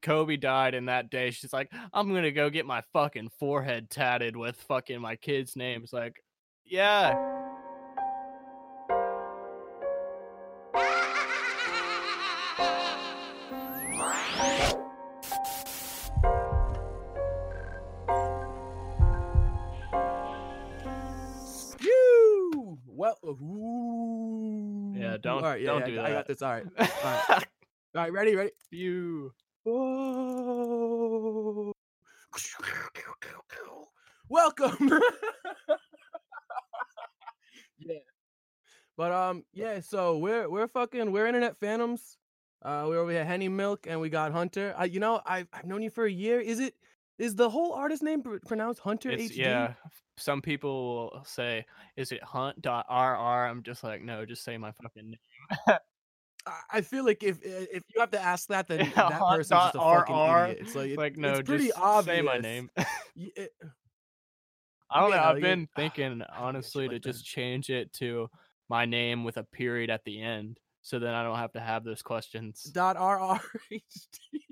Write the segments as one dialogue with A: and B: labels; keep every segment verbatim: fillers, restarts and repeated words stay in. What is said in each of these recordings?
A: Kobe died, and that day she's like, I'm gonna go get my fucking forehead tatted with fucking my kids' names. Like, yeah.
B: You well, ooh.
A: Yeah, don't
B: All right, yeah,
A: don't
B: yeah,
A: do
B: I,
A: that.
B: I got this. All right, all right, all right, ready, ready.
A: You.
B: Whoa. Welcome. Yeah, but um, yeah. So we're we're fucking we're internet phantoms. Uh, we're over here, Henny Milk, and we got Hunter. I, you know, I've I've known you for a year. Is it is the whole artist name pr- pronounced Hunter
A: It's
B: H D?
A: yeah. Some people will say, "Is it Hunt dot R R?" I'm just like, no, just say my fucking name.
B: I- I feel like if if you have to ask that, then
A: Yeah,
B: that
A: Hunt
B: person's just
A: dot
B: a
A: R
B: fucking
A: R.
B: idiot. It's like it,
A: Like,
B: it's
A: no,
B: pretty
A: just
B: obvious.
A: say my name.
B: Y- it-
A: I don't
B: yeah,
A: know. I've
B: like
A: been
B: it-
A: thinking
B: I hate
A: honestly
B: shit
A: to
B: like
A: just
B: that.
A: change it to my name with a period at the end, so then I don't have to have those questions.
B: Dot R R H D.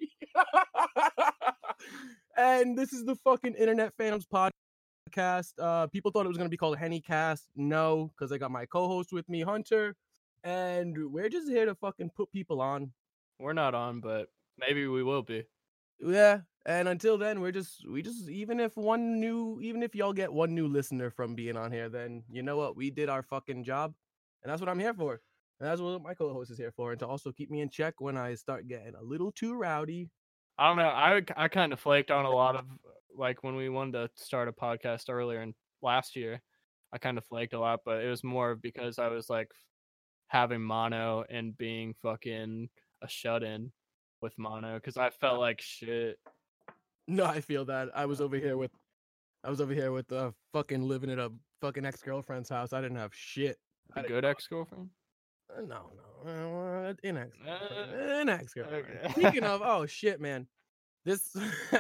B: And this is the fucking Internet Phantoms podcast. Uh, people thought it was gonna be called Hennycast. No, because I got my co-host with me, Hunter, and we're just here to fucking put people on.
A: We're not on, but maybe we will be.
B: Yeah, and until then, we're just we just even if one new even if y'all get one new listener from being on here, then you know what, we did our fucking job, and that's what I'm here for, and that's what my co-host is here for, and to also keep me in check when I start getting a little too rowdy.
A: I don't know. I I kind of flaked on a lot of, like, when we wanted to start a podcast earlier in last year. I kind of flaked a lot, but it was more because I was like having mono and being fucking a shut-in with mono because I felt like shit.
B: No, I feel that. I was over here with I was over here with uh fucking living at a fucking ex-girlfriend's house. I didn't have shit.
A: A good ex-girlfriend?
B: Uh, No, no, uh, an ex,
A: Uh,
B: an ex-girlfriend.
A: okay.
B: Speaking of, oh shit, man, this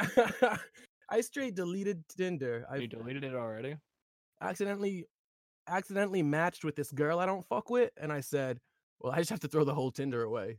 B: I straight deleted Tinder. I
A: You deleted it already?
B: accidentally accidentally matched with this girl I don't fuck with, and I said, well, I just have to throw the whole Tinder away.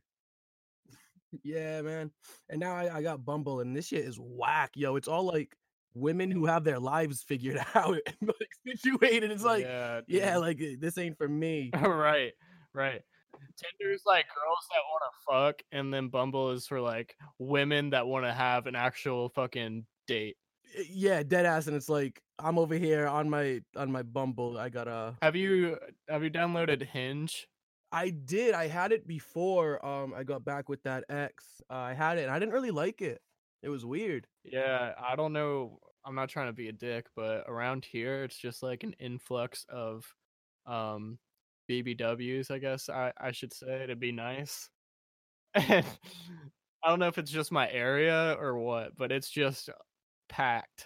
B: Yeah, man. And now I, I got Bumble, and this shit is whack, yo. It's all like women who have their lives figured out and like situated. It's like,
A: Yeah,
B: yeah,
A: dude.
B: like eh, this ain't for me.
A: right, right. Tinder's like girls that want to fuck, and then Bumble is for like women that want to have an actual fucking date.
B: Eh, Yeah, dead ass, and it's like I'm over here on my on my Bumble. I got a.
A: Have you have you downloaded Hinge?
B: I did. I had it before. Um, I got back with that ex. Uh, I had it, and I didn't really like it. It was weird.
A: Yeah, I don't know. I'm not trying to be a dick, but around here it's just like an influx of um B B Ws, I guess I, I should say, to be nice. And I don't know if it's just my area or what, but it's just packed.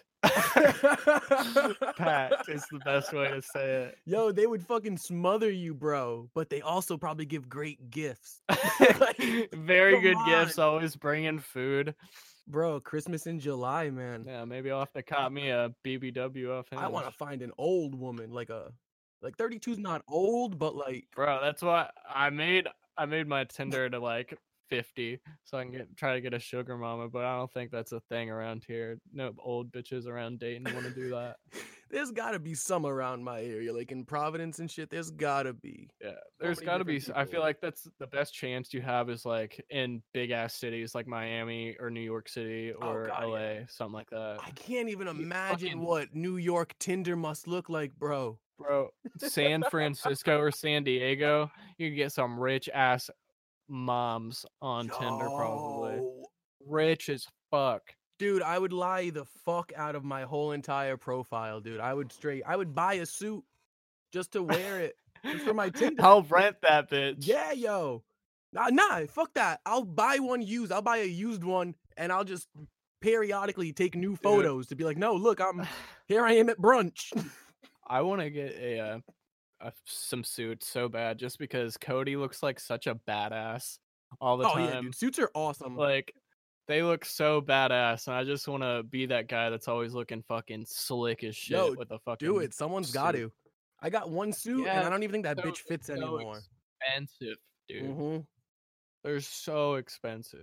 A: Packed is the best way to say it.
B: Yo, they would fucking smother you, bro. But they also probably give great gifts. Like,
A: Very
B: come
A: good gifts,
B: on.
A: always bringing food.
B: Bro, Christmas in July, man.
A: Yeah, maybe I'll have to cop me a B B W off Hinge.
B: I want to find an old woman, like a like thirty-two's not old, but like
A: Bro, that's why I made I made my Tinder to like fifty so I can get try to get a sugar mama, but I don't think that's a thing around here. No old bitches around Dayton want to do that.
B: there's gotta be some around my area, like in Providence and shit. There's gotta be.
A: Yeah, there's
B: many
A: got to be.
B: different
A: s- I feel
B: people.
A: like that's the best chance you have is like in big ass cities like Miami or New York City
B: Oh,
A: or
B: God,
A: L A,
B: yeah.
A: something like that.
B: I can't even
A: You
B: imagine
A: fucking-
B: what New York Tinder must look like, bro.
A: Bro, San Francisco or San Diego, you can get some rich ass moms on Tinder probably.
B: Yo.
A: Rich as fuck.
B: Dude, I would lie the fuck out of my whole entire profile, dude. I would straight, I would buy a suit just to wear it just for my Tinder.
A: I'll rent that bitch.
B: Yeah, yo. Nah, nah, fuck that. I'll buy one used. I'll buy a used one, and I'll just periodically take new photos to be like, no, look, I'm here. I am at brunch.
A: I want to get a, uh, a some suits so bad just because Cody looks like such a badass all the
B: Oh
A: time.
B: yeah, dude. Suits are awesome.
A: Like they look so badass, and I just want to be that guy that's always looking fucking slick as shit
B: Yo,
A: with a fucking.
B: Do it. Someone's got
A: suit.
B: to. I got one suit,
A: Yeah,
B: and I don't even think that
A: so-
B: bitch fits
A: so
B: anymore.
A: Expensive, dude.
B: Mm-hmm.
A: They're so expensive.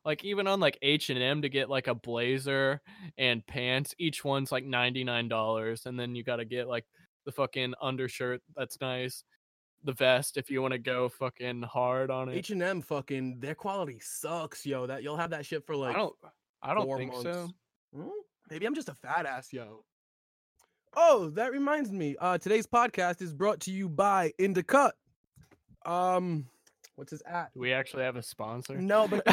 A: like even on like H and M to get like a blazer and pants, each one's like ninety-nine dollars, and then you got to get like the fucking undershirt that's nice, the vest if you want to go fucking hard on it.
B: H and M fucking their quality sucks, yo. That you'll have that shit for
A: I
B: like
A: don't I don't
B: four
A: think so.
B: months. Hmm? Maybe I'm just a fat ass, yo. Oh, that reminds me. Uh, today's podcast is brought to you by Indicut. Um, what's his at?
A: Do we actually have a sponsor?
B: No, but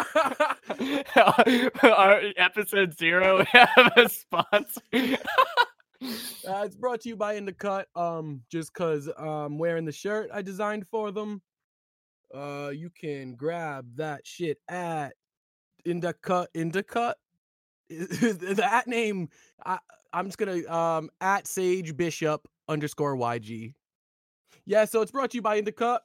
A: our episode zero, we have a sponsor.
B: Uh, it's brought to you by Indicut. Um, just cause I'm wearing the shirt I designed for them. Uh, you can grab that shit at Indicut. Indicut. The at name. I I'm just gonna um at Sage Bishop underscore Y G. Yeah, so it's brought to you by Indicut.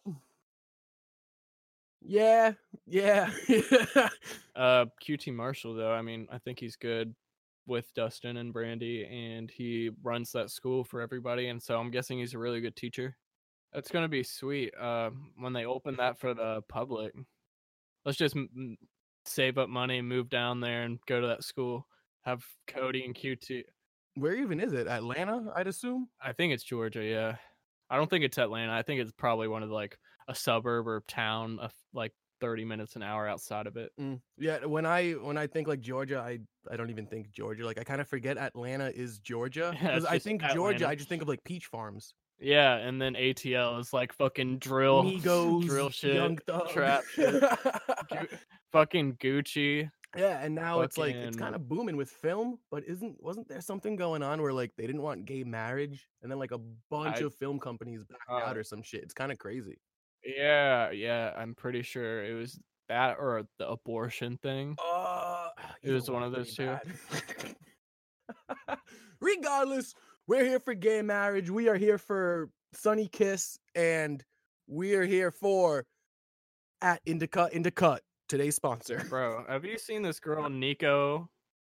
B: Yeah, yeah.
A: uh, Q T Marshall though, I mean, I think he's good with Dustin and Brandy, and he runs that school for everybody, and so I'm guessing he's a really good teacher. It's gonna be sweet. Uh, when they open that for the public, let's just m- save up money, move down there, and go to that school. Have Cody and Q T.
B: Where even is it? Atlanta, I'd assume.
A: I think it's Georgia. Yeah, I don't think it's Atlanta. I think it's probably one of the, like a suburb or town of like thirty minutes an hour outside of it.
B: Mm. Yeah, when I when I think like Georgia, I I don't even think Georgia. Like I kind of forget Atlanta is Georgia
A: Yeah,
B: because
A: it's
B: I
A: just
B: think Georgia.
A: Atlanta.
B: I just think of like peach farms.
A: Yeah, and then A T L is like fucking drill,
B: Migos,
A: drill shit,
B: Young Thug.
A: trap shit, Gu- fucking Gucci.
B: Yeah, and now it's like it's
A: Fucking-
B: kind of booming with film, but isn't wasn't there something going on where like they didn't want gay marriage, and then like a bunch
A: I-
B: of film companies backed
A: Uh,
B: out or some shit? It's kind of crazy.
A: Yeah, yeah, I'm pretty sure it was that or the abortion thing.
B: Uh,
A: It
B: either
A: was one
B: one's
A: of those
B: pretty
A: two.
B: bad. Regardless, we're here for gay marriage. We are here for Sunny Kiss, and we are here for at Indicut Indicut, today's sponsor.
A: Bro, have you seen this girl Nico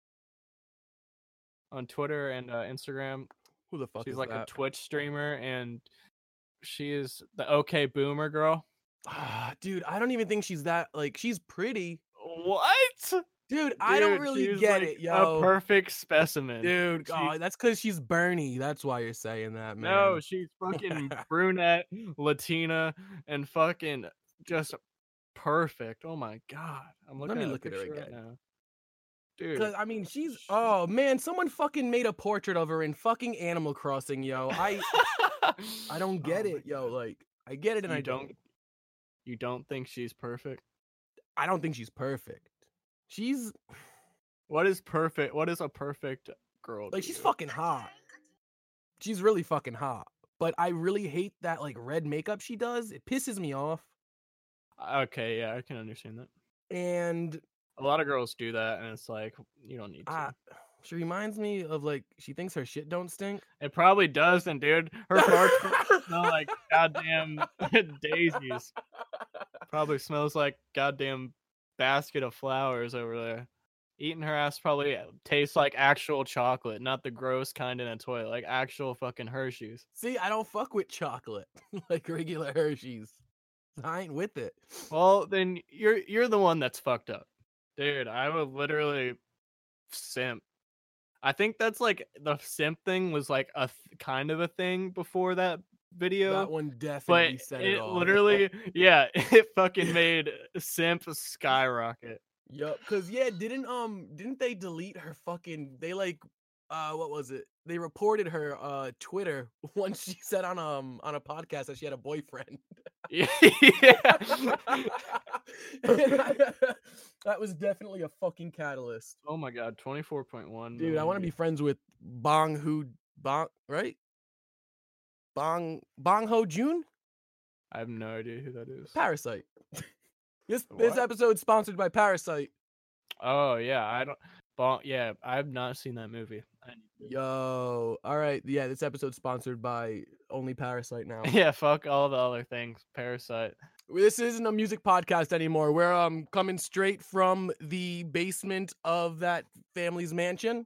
A: on Twitter and uh, Instagram?
B: Who the fuck
A: She's
B: is
A: like
B: that?
A: a Twitch streamer, and she is the OK Boomer girl.
B: Ah, dude, I don't even think she's that like she's pretty.
A: What?
B: Dude, I don't
A: Dude,
B: really
A: she's
B: get
A: like
B: it, yo.
A: A perfect specimen.
B: Dude,
A: She-
B: oh, that's because she's Bernie. That's why you're saying that, man.
A: No, she's fucking brunette, Latina, and fucking just perfect. Oh my god. I'm
B: Let
A: looking
B: me
A: at a
B: look at her
A: picture right
B: again.
A: now. Dude.
B: Because I mean, she's oh man, someone fucking made a portrait of her in fucking Animal Crossing, yo. I I don't get
A: Oh my
B: it, yo.
A: God.
B: Like I get it, and
A: You
B: I
A: don't
B: don't.
A: you don't think she's perfect?
B: I don't think she's perfect. She's
A: What is perfect? What is a perfect girl?
B: like
A: to
B: she's
A: you?
B: fucking hot. She's really fucking hot. But I really hate that like red makeup she does. It pisses me off.
A: Okay, yeah, I can understand that.
B: And
A: A lot of girls do that, and it's like you don't need to.
B: uh, she reminds me of like she thinks her shit don't stink.
A: It probably doesn't, dude. Her farts smell like goddamn daisies. Probably smells like goddamn basket of flowers over there. Eating her ass probably tastes like actual chocolate, not the gross kind in a toy, like actual fucking Hershey's.
B: See, I don't fuck with chocolate like regular Hershey's. I ain't with it.
A: Well, then you're you're the one that's fucked up, dude. I would literally simp. I think that's like the simp thing was like a th- kind of a thing before that video.
B: That one
A: But
B: definitely set it,
A: it
B: off.
A: literally, yeah, it fucking made simp skyrocket.
B: Yup, cause yeah, didn't um didn't they delete her fucking they like uh what was it? They reported her uh Twitter once she said on um on a podcast that she had a boyfriend.
A: Yeah.
B: That was definitely a fucking catalyst.
A: Oh my god, twenty-four point one.
B: Dude, I want to be friends with Bong Ho Bong, right? Bong Bong Ho Jun?
A: I have no idea who that is.
B: Parasite. This this
A: What?
B: episode sponsored by Parasite.
A: Oh yeah, I don't. Bon, yeah, I have not seen that movie. I need to.
B: Yo, all right, yeah, this episode's sponsored by only Parasite now.
A: Yeah, fuck all the other things. Parasite.
B: This isn't a music podcast anymore. We're um coming straight from the basement of that family's mansion.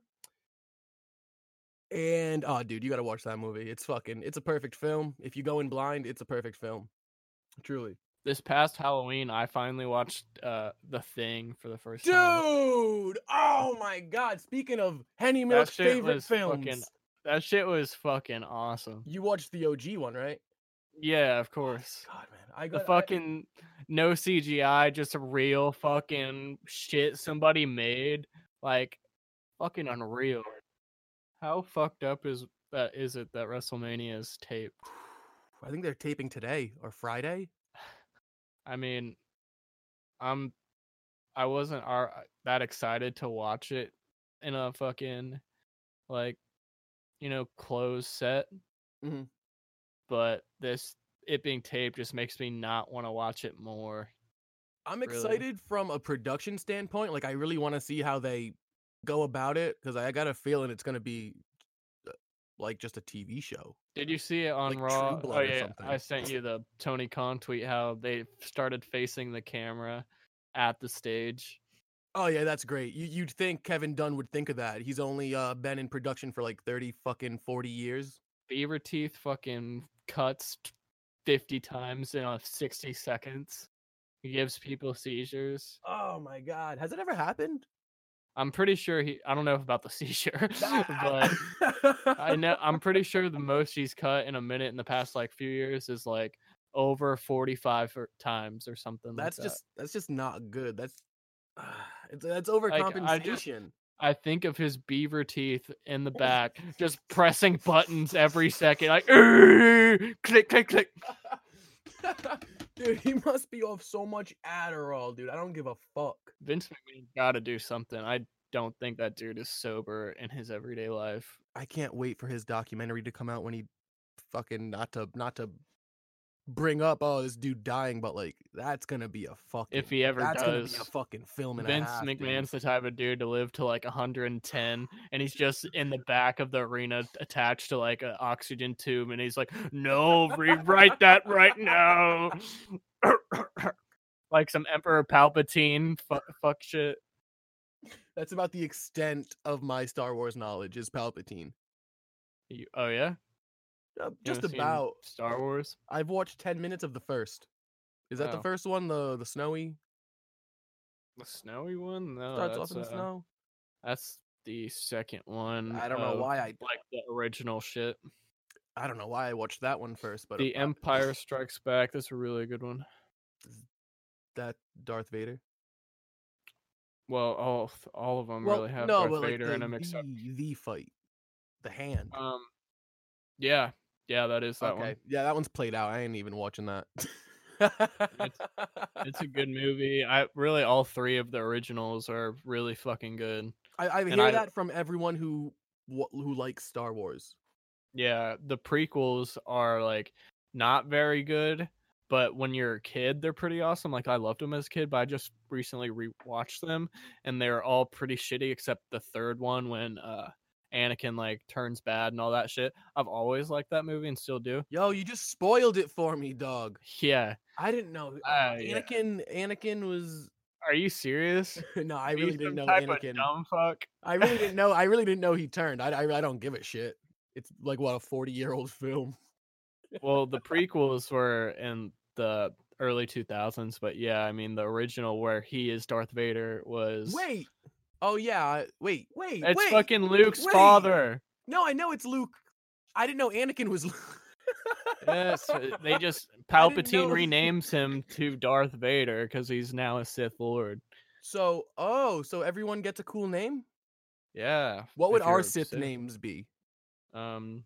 B: And oh dude, you gotta watch that movie. It's fucking it's a perfect film. If you go in blind, it's a perfect film. Truly.
A: This past Halloween, I finally watched uh The Thing for the first time.
B: Dude! Oh my god! Speaking of Henny
A: That
B: Milk's
A: shit
B: favorite
A: was
B: films,
A: fucking. That shit was fucking awesome.
B: you watched the O G one, right?
A: Yeah, of
B: Oh my
A: course.
B: god, man! I
A: The
B: got I,
A: fucking no C G I, just real fucking shit somebody made. Like fucking unreal. How fucked up is that? Is it that WrestleMania is taped?
B: I think they're taping today or Friday.
A: I mean, I'm I wasn't ar- that excited to watch it in a fucking like you know closed set,
B: Mm-hmm.
A: but this it being taped just makes me not want to watch it more.
B: I'm
A: Really,
B: excited from a production standpoint. Like, I really want to see how they go about it because I got a feeling it's gonna be uh, like just a T V show,
A: did you see it on
B: like
A: Raw?
B: True
A: Oh
B: Blood or
A: yeah, I
B: something.
A: sent you the Tony Khan tweet how they started facing the camera at the stage.
B: Oh yeah, that's great. You you'd think Kevin Dunn would think of that. He's only uh been in production for like thirty fucking forty years.
A: Beaver Teeth fucking cuts fifty times in uh, sixty seconds. He gives people seizures.
B: Oh my god, has it ever happened?
A: I'm pretty sure he. I don't know about the seizure, but
B: That-
A: I know I'm pretty sure the most he's cut in a minute in the past like few years is like over forty-five or- times or something like
B: that's
A: that.
B: just that's just not good. That's it's that's
A: Like I just
B: overcompensation.
A: I think of his beaver teeth in the back, just pressing buttons every second, like click, click, click.
B: Dude, he must be off so much Adderall, dude. I don't give a fuck.
A: Vince McMahon got to do something. I don't think that dude is sober in his everyday life.
B: I can't wait for his documentary to come out when he fucking not to not to bring up oh this dude dying, but like that's gonna be a fucking
A: If he ever
B: that's gonna be a
A: does.
B: fucking film and a
A: Vince
B: half.
A: McMahon's
B: Dude.
A: the type of dude to live to like one hundred ten, and he's just in the back of the arena attached to like an oxygen tube, and he's like, "No, rewrite that right now." Like some Emperor Palpatine fu- fuck shit.
B: That's about the extent of my Star Wars knowledge is Palpatine.
A: You, oh yeah,
B: Uh,
A: you
B: just
A: haven't seen
B: about.
A: Star Wars.
B: I've watched ten minutes of the first. Is that the
A: Oh,
B: first one? The the snowy
A: the snowy one? No,
B: starts off
A: that's
B: in the
A: uh,
B: snow.
A: that's the second one
B: I don't know
A: of
B: why I
A: like the original shit.
B: I don't know why I watched that one first, but
A: The
B: uh,
A: Empire Strikes Back. That's a really good one.
B: that Darth Vader.
A: Well, all all of them
B: Well,
A: really have
B: no,
A: Darth
B: but like
A: Vader
B: the
A: in them, except
B: the the fight, the hand.
A: um, yeah, yeah, that is that
B: Okay,
A: one.
B: yeah, that one's played out. I ain't even watching that.
A: It's it's a good movie. I really all three of the originals are really fucking good.
B: I, I
A: And
B: hear
A: I
B: that from everyone who wh- who likes Star Wars.
A: yeah, the prequels are like not very good, but when you're a kid, they're pretty awesome. Like I loved them as a kid, but I just recently rewatched them, and they're all pretty shitty except the third one when uh Anakin like turns bad and all that shit. I've always liked that movie and still do.
B: Yo, you just spoiled it for me, dog.
A: Yeah.
B: I didn't know uh,
A: Uh, yeah.
B: Anakin. Anakin was
A: Are you serious?
B: no, I
A: Are you
B: really didn't
A: some
B: know
A: type
B: Anakin.
A: of dumb fuck?
B: I really didn't know. I really didn't know he turned. I, I, I don't give a shit. It's like what a forty year old film.
A: Well, the prequels were in the early two thousands, but yeah, I mean the original where he is Darth Vader was
B: Wait. Oh yeah. I- Wait. Wait.
A: it's
B: wait.
A: fucking Luke's
B: wait.
A: father.
B: No, I know it's Luke. I didn't know Anakin was Luke.
A: Yes, uh, they just
B: I didn't know-
A: Palpatine renames him to Darth Vader because he's now a Sith Lord.
B: So, oh, so everyone gets a cool name?
A: Yeah.
B: What would
A: if
B: our
A: you're a
B: Sith
A: Sith.
B: names be?
A: Um,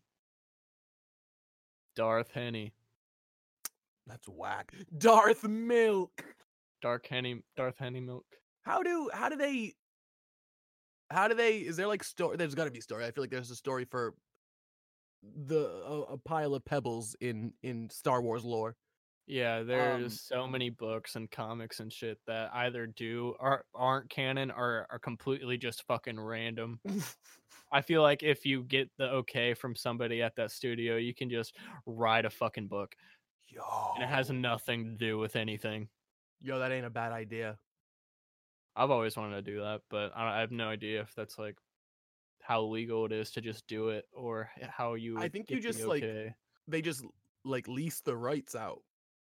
A: Darth Henny,
B: That's whack. Darth Milk.
A: Dark Henny, Darth Henny Milk.
B: How do how do they how do they is there like story there's got to be a story. I feel like there's a story for the a, a pile of pebbles in in Star Wars lore.
A: Yeah, there's
B: Um
A: so many books and comics and shit that either do or aren't canon or are completely just fucking random. I feel like if you get the okay from somebody at that studio, you can just write a fucking book
B: Yo.
A: and it has nothing to do with anything.
B: Yo, that ain't a bad idea.
A: I've always wanted to do that, but I I have no idea if that's like how legal it is to just do it or how you
B: I
A: would
B: think
A: get
B: you just
A: the
B: like
A: okay.
B: they just like lease the rights out.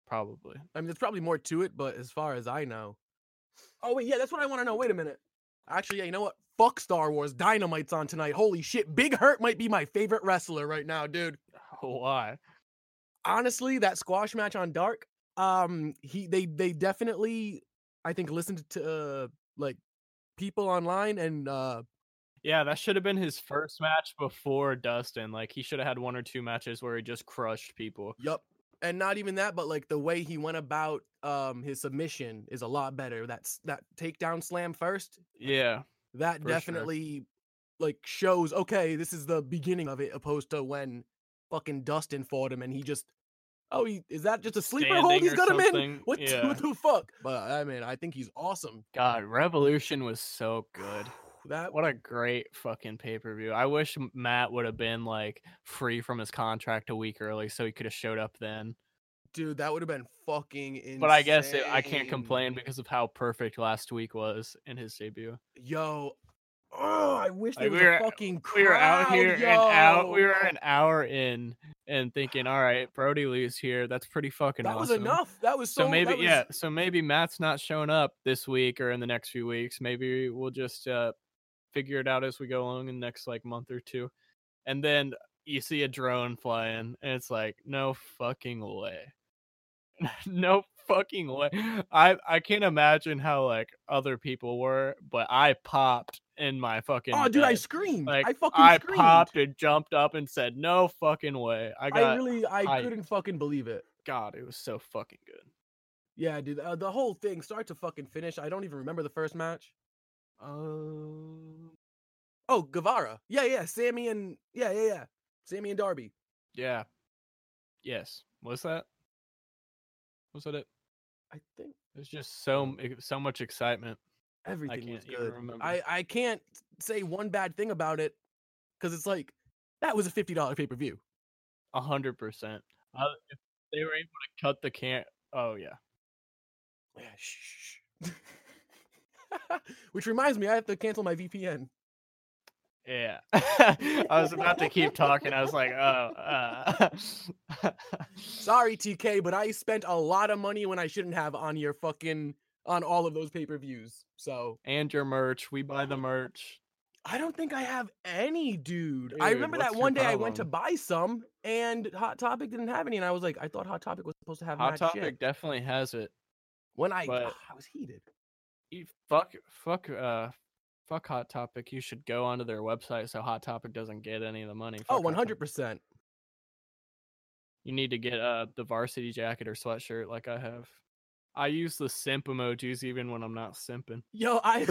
A: probably.
B: I mean, there's probably more to it, but as far as I know. Oh, wait, yeah, that's what I want to know. Wait a minute. Actually, yeah, you know what? Fuck Star Wars. Dynamite's on tonight. Holy shit. Big Hurt might be my favorite wrestler right now, dude.
A: Why?
B: Honestly, that squash match on Dark, um, he they they definitely, I think, listened to uh, like people online and uh
A: Yeah, that should have been his first match before Dustin. Like, he should have had one or two matches where he just crushed people.
B: Yup. And not even that, but like the way he went about um his submission is a lot better. That's that takedown slam first.
A: Yeah.
B: That
A: For
B: definitely sure. like shows okay, this is the beginning of it, opposed to when fucking Dustin fought him and he just oh he is that just a sleeper
A: Standing
B: hold he's
A: or
B: got him in?
A: something.
B: What,
A: Yeah.
B: what the fuck? But I mean, I think he's awesome.
A: God, Revolution was so good.
B: That
A: What a great fucking pay-per-view. I wish M- Matt would have been like free from his contract a week early so he could have showed up then.
B: dude, that would have been fucking insane.
A: But I guess it, I can't complain because of how perfect last week was in his debut.
B: Yo, oh, I wish there
A: Like,
B: was
A: we were,
B: a fucking crowd,
A: we were out here
B: yo.
A: an hour. We were an hour in and thinking, all right, Brody Lee's here. That's pretty fucking
B: That
A: awesome.
B: was enough. That was so.
A: So maybe
B: that was...
A: yeah. So maybe Matt's not showing up this week or in the next few weeks. Maybe we'll just uh, figure it out as we go along in the next like month or two. And then you see a drone flying, and it's like, no fucking way. No fucking way. I I can't imagine how like other people were, but I popped in my fucking
B: Oh, dude, I
A: bed.
B: screamed.
A: Like,
B: I fucking
A: I
B: screamed.
A: popped and jumped up and said, "No fucking way!" I got.
B: I really, I
A: hyped.
B: couldn't fucking believe it.
A: God, it was so fucking good.
B: Yeah, dude, uh, the whole thing, start to fucking finish. I don't even remember the first match.
A: Um.
B: Oh, Guevara. Yeah, yeah, Sammy and yeah, yeah, yeah, Sammy and Darby.
A: Yeah. Yes. Was that? Was that it?
B: I think
A: There's just so so much excitement.
B: everything
A: I
B: was
A: can't even
B: good.
A: remember.
B: I I can't say one bad thing about it because it's like that was a fifty dollar pay per view.
A: A hundred percent. If they were able to cut the can, oh yeah.
B: Yeah. Shh. Which reminds me, I have to cancel my V P N.
A: Yeah. I was about to keep talking. I was like, oh. Uh.
B: Sorry, T K, but I spent a lot of money when I shouldn't have on your fucking on all of those pay per views. So
A: and your merch, we buy the merch.
B: I don't think I have any, dude.
A: dude
B: I remember that one day
A: problem?
B: I went to buy some, and Hot Topic didn't have any, and I was like, I thought Hot Topic was supposed to have
A: Hot
B: mad
A: Topic
B: shit.
A: definitely has it.
B: When I,
A: but
B: ugh, I was heated.
A: You fuck, fuck, uh, fuck Hot Topic. You should go onto their website so Hot Topic doesn't get any of the money. Fuck
B: oh, one hundred percent.
A: You need to get uh the varsity jacket or sweatshirt like I have. I use the simp emojis even when I'm not simping.
B: Yo, I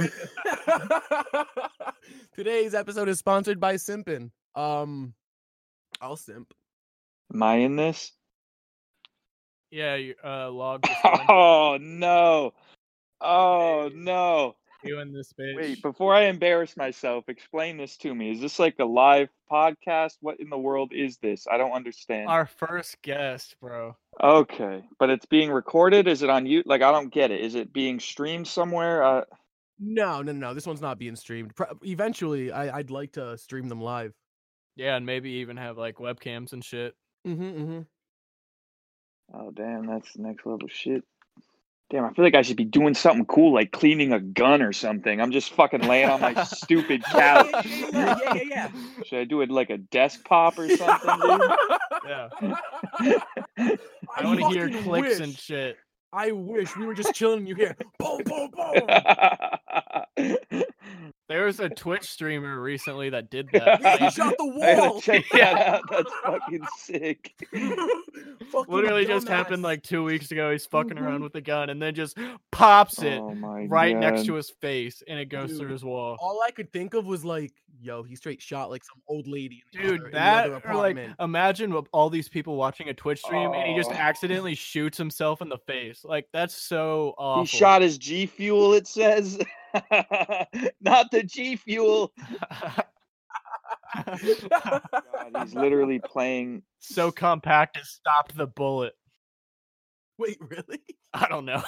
B: today's episode is sponsored by Simpin. Um, I'll simp.
C: Am I in this?
A: Yeah, you, uh, log.
C: Oh no! Oh no!
A: You in this bitch.
C: Wait, before I embarrass myself, explain this to me. Is this like a live podcast? What in the world is this? I don't understand.
A: Our first guest, bro.
C: Okay, but it's being recorded? Is it on you? Like, I don't get it. Is it being streamed somewhere? Uh...
B: No, no, no. This one's not being streamed. Pro- eventually, I- I'd like to stream them live.
A: Yeah, and maybe even have like webcams and shit.
B: Mm-hmm, mm-hmm.
C: Oh, damn, that's next level shit. Damn, I feel like I should be doing something cool, like cleaning a gun or something. I'm just fucking laying on my stupid couch.
B: yeah, yeah, yeah, yeah, yeah.
C: Should I do it like a desk pop or something, dude?
A: Yeah.
B: I,
A: I want to hear
B: fucking
A: clicks
B: wish.
A: and shit.
B: I wish we were just chilling and you hear boom, boom, boom.
A: There was a Twitch streamer recently that did that.
B: Yeah, he shot the
C: I gotta
B: wall.
C: check that out. That's fucking sick.
B: Fucking
A: Literally just
B: dumbass.
A: happened like two weeks ago. He's fucking
B: Mhm.
A: around with the gun and then just pops it
C: Oh my
A: right
C: God.
A: next to his face and it goes
B: Dude,
A: through his wall.
B: All I could think of was like, yo, he straight shot like some old lady. In the
A: Dude,
B: other, in
A: that
B: the other
A: or like
B: apartment.
A: imagine what- all these people watching a Twitch stream and he just
C: Oh.
A: accidentally shoots himself in the face. Like that's so awful.
C: He shot his G Fuel, it says. Not the G Fuel. God, he's literally playing.
A: so compact it stopped the bullet.
B: Wait, really?
A: I don't know.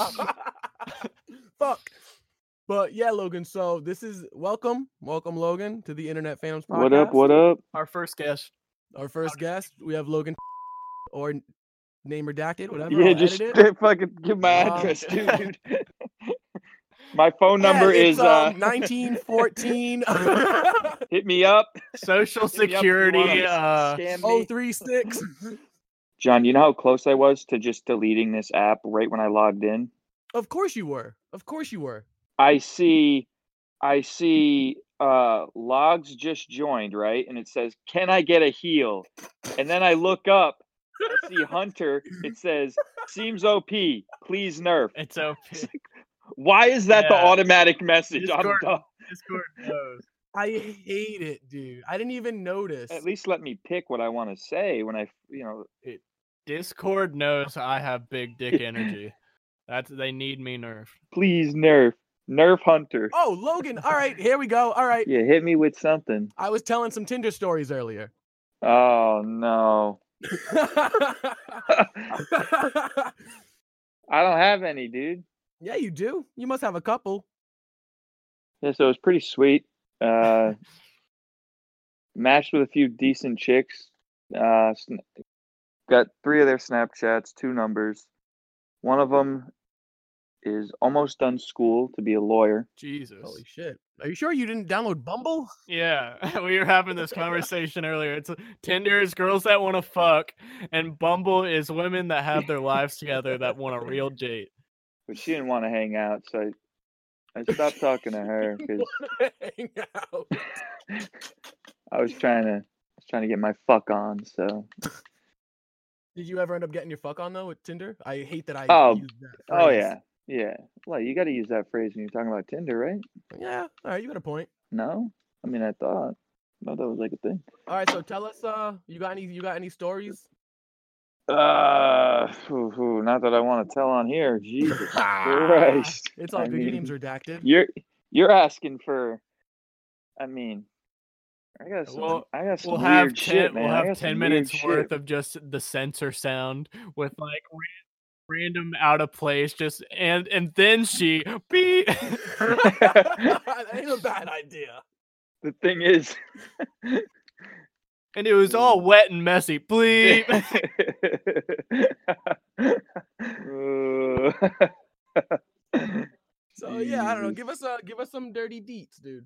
B: Fuck. But yeah, Logan. So this is welcome, welcome, Logan, to the Internet Fans Podcast.
C: What up? What up?
A: Our first guest.
B: Our first guest, we have Logan, or name redacted, whatever.
C: Yeah,
B: I'll
C: just
B: edit it.
C: fucking give my
B: Um,
C: address too, dude. My phone
B: Yeah,
C: number
B: it's,
C: is uh
B: um, nineteen fourteen
C: hit me up.
A: Social
C: Hit me up if you wanna
A: security. Uh,
C: scam
B: oh
C: me.
B: three six.
C: John, you know how close I was to just deleting this app right when I logged in?
B: Of course you were. Of course you were.
C: I see I see uh logs just joined, right? And it says, "Can I get a heal?" And then I look up, I see Hunter, it says, "Seems O P, please nerf."
A: it's O P.
C: It's like, why is that the
A: Yeah.
C: automatic message? I'm
A: Discord,
C: dumb.
A: Discord knows.
B: I hate it, dude. I didn't even notice.
C: At least let me pick what I want to say when I, you know.
A: Discord knows I have big dick energy. That's they need me nerfed.
C: Please nerf. Nerf Hunter.
B: Oh, Logan. All right, here we go. All right.
C: Yeah, hit me with something.
B: I was telling some Tinder stories earlier.
C: Oh, no. I don't have any, dude.
B: Yeah, you do. You must have a couple.
C: Yeah, so it was pretty sweet. Uh, matched with a few decent chicks. Uh, sn- got three of their Snapchats, two numbers. One of them is almost done school to be a lawyer.
A: Jesus.
B: Holy shit. Are you sure you didn't download Bumble?
A: Yeah, we were having this conversation earlier. It's Tinder is girls that want to fuck, and Bumble is women that have their lives together that want a real date.
C: But she didn't want to hang out, so I, I stopped talking to her because
B: Hang out.
C: I was trying to I was trying to get my fuck on. So
B: Did you ever end up getting your fuck on though with Tinder? I hate that I
C: Oh,
B: used that
C: oh
B: phrase.
C: yeah, yeah. Well, you got to use that phrase when you're talking about Tinder, right?
B: Yeah. All right, you got a point.
C: No, I mean I thought, I thought that was like a thing.
B: All right, so tell us, uh, you got any, you got any stories?
C: Uh, ooh, ooh, not that I want to tell on here. Jesus Christ!
B: It's all
C: I
B: good. Your
C: mean,
B: name's redacted.
C: You're you're asking for. I mean, I got some.
A: We'll-
C: I got some
A: We'll
C: weird
A: have ten.
C: shit, man.
A: We'll
C: I
A: have
C: got
A: ten
C: some
A: minutes
C: weird
A: worth
C: shit.
A: of just the sensor sound with like ra- random out of place. Just and and then she beep.
B: That ain't a bad idea.
C: The thing is,
A: And it was all wet and messy. Bleep.
B: So yeah, I don't know.
C: Jesus.
B: Give us uh, give us some dirty deets, dude.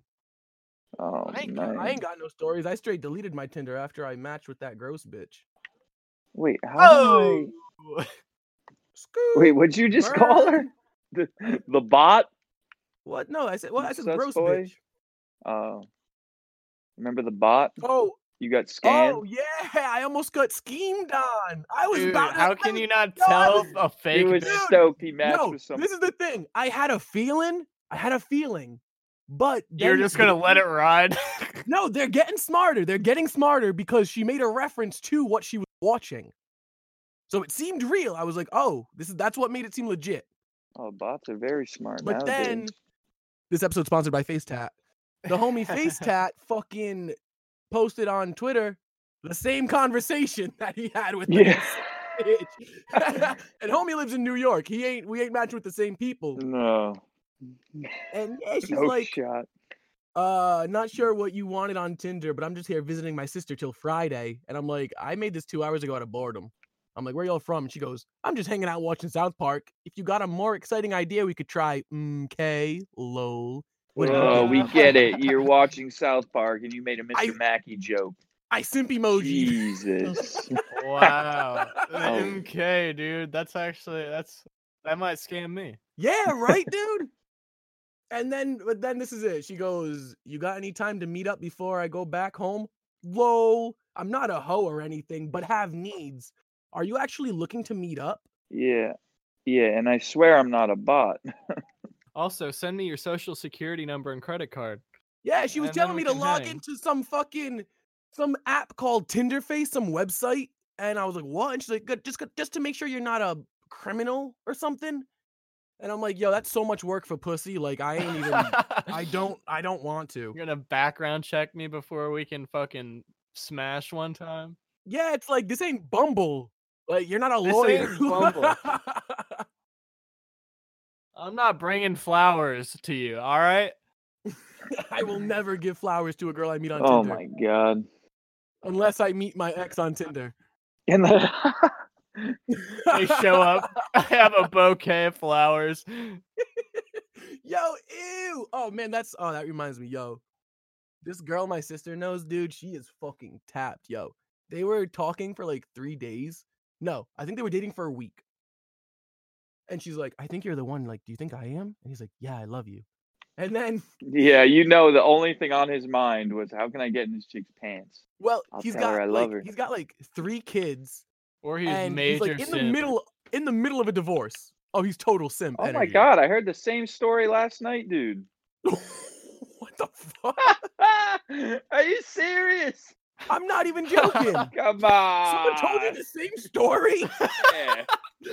C: Oh
B: I ain't, got, I
C: man!
B: ain't got no stories. I straight deleted my Tinder after I matched with that gross bitch.
C: Wait, how
A: Oh.
C: do I?
B: Scoot.
C: Wait, what'd you just call her?
B: Burn.
C: The the bot?
B: What? No, I said. What? I said
C: Sus
B: gross
C: boy?
B: bitch.
C: Oh, remember the bot?
B: Oh,
C: You got scanned.
B: oh yeah! I almost got schemed on. I was
A: Dude,
B: about.
A: how
B: I,
A: can
B: I,
A: you not
B: no, I
A: tell
B: was-
A: a
C: He
A: fake
C: was
A: bitch?
C: stoked. He matched
B: No,
C: with some.
B: this is the thing. I had a feeling. I had a feeling, but
A: You're
B: then
A: just gonna let it ride?
B: No, they're getting smarter. They're getting smarter because she made a reference to what she was watching. So it seemed real. I was like, oh, this is that's what made it seem legit.
C: Oh, bots are very smart
B: But
C: nowadays.
B: then this episode's sponsored by FaceTat. The homie FaceTat fucking posted on Twitter the same conversation that he had with
C: Yeah.
B: the bitch. And homie lives in New York. He ain't we ain't matched with the same people.
C: No.
B: And yeah, she's
C: No
B: like,
C: shot.
B: uh, not sure what you wanted on Tinder, but I'm just here visiting my sister till Friday. And I'm like, I made this two hours ago out of boredom. I'm like, where y'all from? And she goes, I'm just hanging out watching South Park. If you got a more exciting idea, we could try okay, lol. What do you
C: Oh,
B: think?
C: we get it. You're watching South Park and you made a Mister
B: I-
C: Mackey joke.
B: I simp emoji.
C: Jesus.
A: Wow.
C: Oh.
A: M K, dude. That's actually that's that might scam me.
B: Yeah, right, dude. And then, but then this is it. She goes, "You got any time to meet up before I go back home?" Lol. I'm not a hoe or anything, but have needs. Are you actually looking to meet up?
C: Yeah. Yeah, and I swear I'm not a bot.
A: Also, send me your social security number and credit card.
B: Yeah, she was
A: And then
B: telling
A: we
B: me to
A: can
B: log
A: hang.
B: into some fucking some app called Tinderface, some website, and I was like, "What?" And she's like, "Good, just just to make sure you're not a criminal or something." And I'm like, "Yo, that's so much work for pussy. Like, I ain't even. I don't. I don't want to."
A: You're gonna background check me before we can fucking smash one time?
B: Yeah, it's like this ain't Bumble. Like, you're not a
A: This
B: lawyer.
A: ain't Bumble. I'm not bringing flowers to you, all right?
B: I will never give flowers to a girl I meet on
C: Oh
B: Tinder
C: my god.
B: unless I meet my ex on Tinder.
C: And then
A: They show up. I have a bouquet of flowers.
B: Yo, ew. Oh man, that's oh that reminds me, yo. This girl my sister knows, dude, she is fucking tapped, yo. They were talking for like three days. No, I think they were dating for a week. And she's like, I think you're the one. Like, do you think I am? And he's like, yeah, I love you. And then,
C: Yeah, you know, the only thing on his mind was, how can I get in this chick's pants?
B: well,
C: I'll
B: he's
C: tell
B: got
C: her I
B: like,
C: love her.
B: he's got like three kids,
A: Or he's
B: and
A: major
B: he's like in the
A: simp.
B: middle, in the middle of a divorce. Oh, he's total simp.
C: Oh my
B: energy.
C: god, I heard the same story last night, dude.
B: What the fuck?
C: Are you serious?
B: I'm not even joking.
C: Come on.
B: Someone told you the same story.
C: Yeah.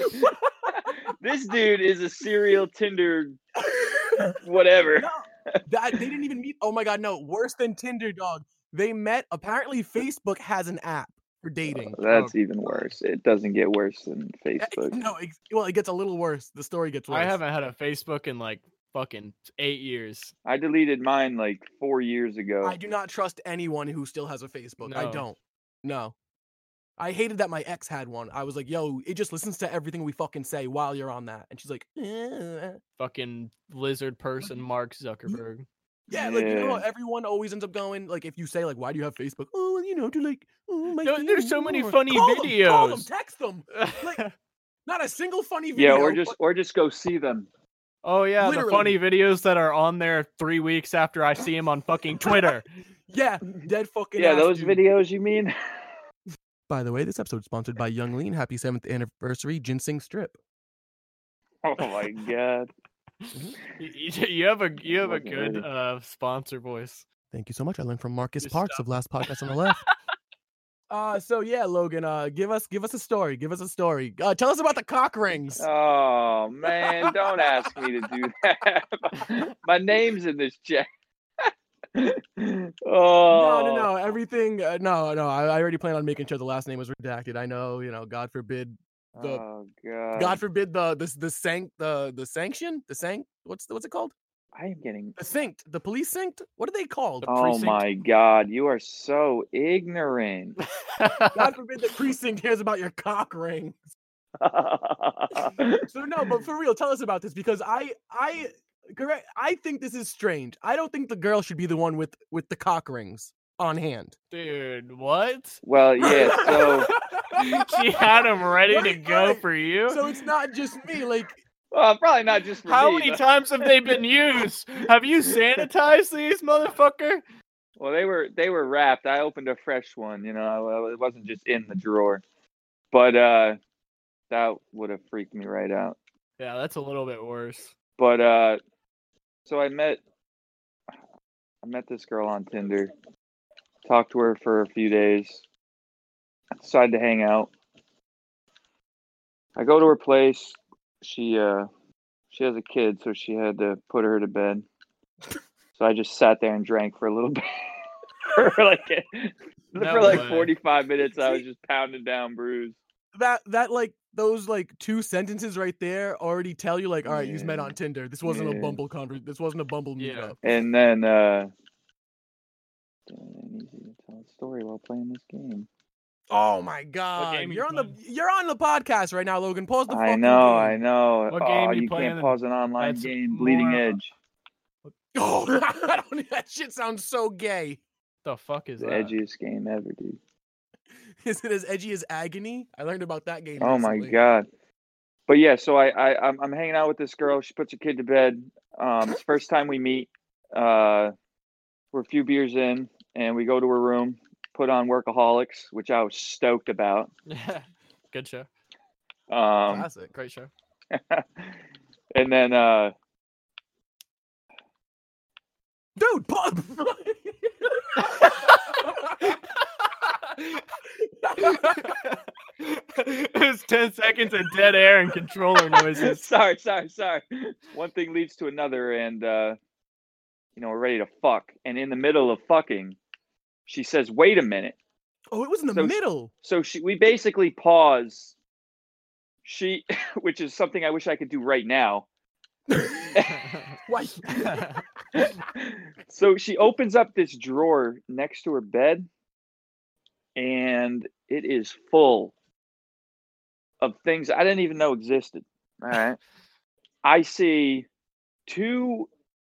C: This dude is a serial Tinder whatever.
B: No, that they didn't even meet. Oh my god, no! Worse than Tinder, dog. They met. Apparently, Facebook has an app for dating.
C: That's even worse. It doesn't get worse than Facebook.
B: No, it, well, it gets a little worse. The story gets worse.
A: I haven't had a Facebook in like fucking eight years.
C: I deleted mine like four years ago.
B: I do not trust anyone who still has a Facebook. I
A: No.
B: don't. No. I hated that my ex had one. I was like, yo, it just listens to everything we fucking say while you're on that. And she's like, eh.
A: Fucking lizard person Mark Zuckerberg.
B: Yeah, like, you know how
C: Yeah.
B: everyone always ends up going, like, if you say, like, why do you have Facebook? Oh, well, you know, to, like, oh, my
A: No, there's
B: family
A: so many
B: more."
A: funny
B: Call them, call them,
A: videos.
B: text them. Like, not a single funny
C: Yeah,
B: video.
C: or just
B: but-
C: or just go see them.
A: Oh yeah,
B: Literally.
A: the funny videos that are on there three weeks after I see him on fucking Twitter.
B: yeah, dead fucking
C: Yeah,
B: ass,
C: those
B: dude.
C: videos you mean?
B: By the way, this episode is sponsored by Young Lean. Happy seventh anniversary ginseng strip.
C: Oh my god.
A: You, you- you have a you have a
C: Wasn't
A: good
C: ready.
A: uh sponsor voice.
B: Thank you so much. I learned from Marcus
A: Good
B: Parks
A: stuff.
B: of Last Podcast on the Left. Uh, so yeah, Logan, uh, give us give us a story. Give us a story. Uh, tell us about the cock rings.
C: Oh man, don't ask me to do that. My name's in this chat. Oh
B: No, no, no. Everything. Uh, no, no. I, I already planned on making sure the last name was redacted. I know. You know. God forbid. The
C: Oh god.
B: God forbid the the the sanct the the sanction the sanct. What's what's it called?
C: I am getting
B: The synced. The police synced. What are they called?
A: The
C: Oh
A: precinct.
C: my god, you are so ignorant.
B: God forbid the precinct hears about your cock ring. So no, but for real, tell us about this because I I correct. I think this is strange. I don't think the girl should be the one with with the cock rings on hand.
A: Dude, what?
C: Well, yeah, so
A: She had them ready to
B: Right,
A: go
B: right.
A: for you.
B: So it's not just me. Like
C: well, probably not just for
A: How
C: me.
A: many
C: but-
A: times have they been used? Have you sanitized these, motherfucker?
C: Well, they were they were wrapped. I opened a fresh one, you know. It wasn't just in the drawer. But uh that would have freaked me right out.
A: Yeah, that's a little bit worse.
C: But uh so I met I met this girl on Tinder. Talked to her for a few days. Decided to hang out. I go to her place. She uh she has a kid, so she had to put her to bed. So I just sat there and drank for a little bit. for like
A: No
C: for like
A: way.
C: forty-five minutes I was just pounding down brews.
B: that that like those like two sentences right there already tell you like, all right, you met
C: Yeah.
B: on Tinder. This wasn't a
C: Yeah.
B: Bumble conver- This wasn't a Bumble
A: Yeah.
B: meetup.
C: And then uh Damn, easy to tell a story while playing this game.
B: Oh my god,
A: game are you
B: you're on the
A: playing?
B: you're on the podcast right now, Logan. Pause the
C: I
B: fucking
C: know,
B: game.
C: I know.
A: What
C: oh,
A: game you
C: you
A: playing
C: can't
A: in-
C: pause an online
A: that's
C: game. Bleeding
A: more, uh,
C: Edge.
B: Oh, I don't, that shit sounds so gay.
A: The fuck is
C: The
A: that?
C: edgiest game ever, dude.
B: Is it as edgy as Agony? I learned about that game.
C: Oh my
B: recently.
C: god. But yeah, so I, I I'm I'm hanging out with this girl. She puts her kid to bed. Um, it's the first time we meet. Uh, we're a few beers in, and we go to her room, put on Workaholics, which I was stoked about.
A: Yeah, good show.
C: Um,
B: Classic.
A: Great show.
C: and then uh,
B: Dude, pause.
A: It was ten seconds of dead air and controller noises.
C: sorry, sorry, sorry. One thing leads to another, and uh, you know we're ready to fuck. And in the middle of fucking, she says, "Wait a minute."
B: Oh, it was in the
C: So-
B: middle.
C: So she, we basically pause. She, which is something I wish I could do right now.
B: Why?
C: So she opens up this drawer next to her bed, and it is full of things I didn't even know existed. All right. I see two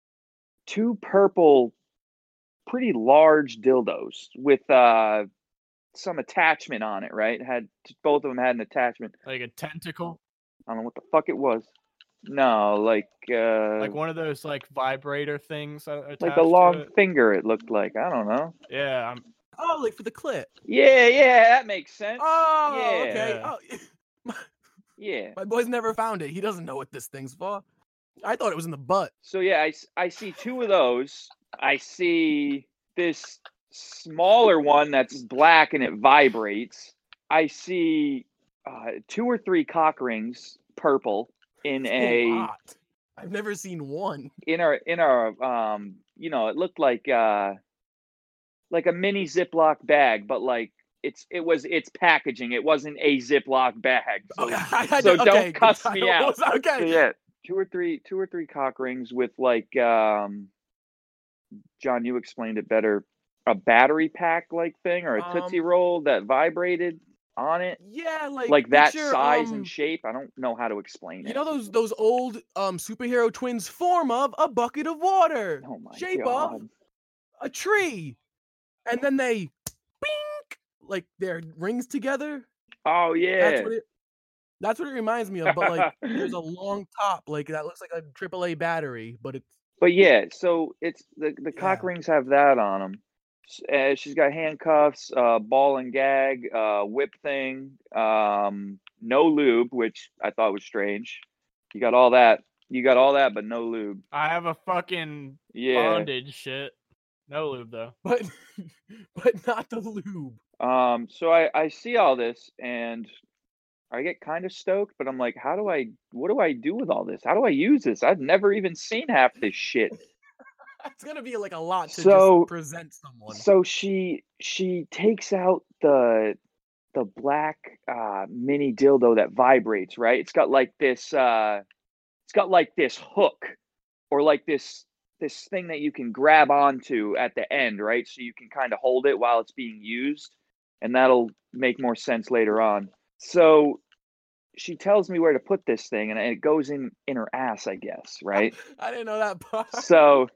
C: two purple, pretty large dildos with uh some attachment on it, right? Had both of them had an attachment.
A: Like a tentacle?
C: I don't know what the fuck it was. No, like uh
A: Like one of those like vibrator things uh, attached
C: like a
A: to
C: long
A: it?
C: finger it looked like. I don't know.
A: Yeah, I'm
B: Oh, like for the clit.
C: Yeah, yeah, that makes sense.
B: Oh,
C: Yeah.
B: okay.
A: Yeah.
B: Oh, my,
C: Yeah.
B: my boy's never found it. He doesn't know what this thing's for. I thought it was in the butt.
C: So yeah, I, s- I see two of those. I see this smaller one that's black and it vibrates. I see uh, two or three cock rings, purple, in
B: It's
C: a
B: lot. I've never seen one.
C: in our in our um you know, it looked like uh like a mini Ziploc bag, but like it's it was its packaging. It wasn't a Ziploc bag. So,
B: Okay, I had
C: so
B: to-
C: don't
B: okay,
C: cuss
B: I
C: me out.
B: was- okay.
C: So yeah, two or three two or three cock rings with like um John, you explained it better. A battery pack like thing or a Tootsie
B: Um,
C: Roll that vibrated on it.
B: Yeah, like
C: Like that
B: picture,
C: size
B: um,
C: and shape. I don't know how to explain
B: You
C: it.
B: know those those old um superhero twins form of a bucket of water,
C: Oh my
B: shape of
C: god.
B: a tree, and then they, bink, like their rings together.
C: Oh
B: That's
C: yeah.
B: what it. That's what it reminds me of. But like, there's a long top, like that looks like a triple A battery, but it's
C: But yeah, so it's the the cock
B: Yeah.
C: rings have that on them. Uh, she's got handcuffs, uh, ball and gag, uh, whip thing, um, no lube, which I thought was strange. You got all that. You got all that, but no lube.
A: I have a fucking
C: Yeah.
A: bondage shit. No lube though.
B: but but not the lube.
C: Um. So I I see all this and I get kind of stoked, but I'm like, how do I? What do I do with all this? How do I use this? I've never even seen half this shit.
B: It's gonna be like a lot to
C: So-
B: just present someone.
C: So she she takes out the the black uh, mini dildo that vibrates, right? It's got like this uh, it's got like this hook or like this this thing that you can grab onto at the end, right? So you can kind of hold it while it's being used, and that'll make more sense later on. So she tells me where to put this thing, and it goes in in her ass, I guess, right?
B: I didn't know that part.
C: So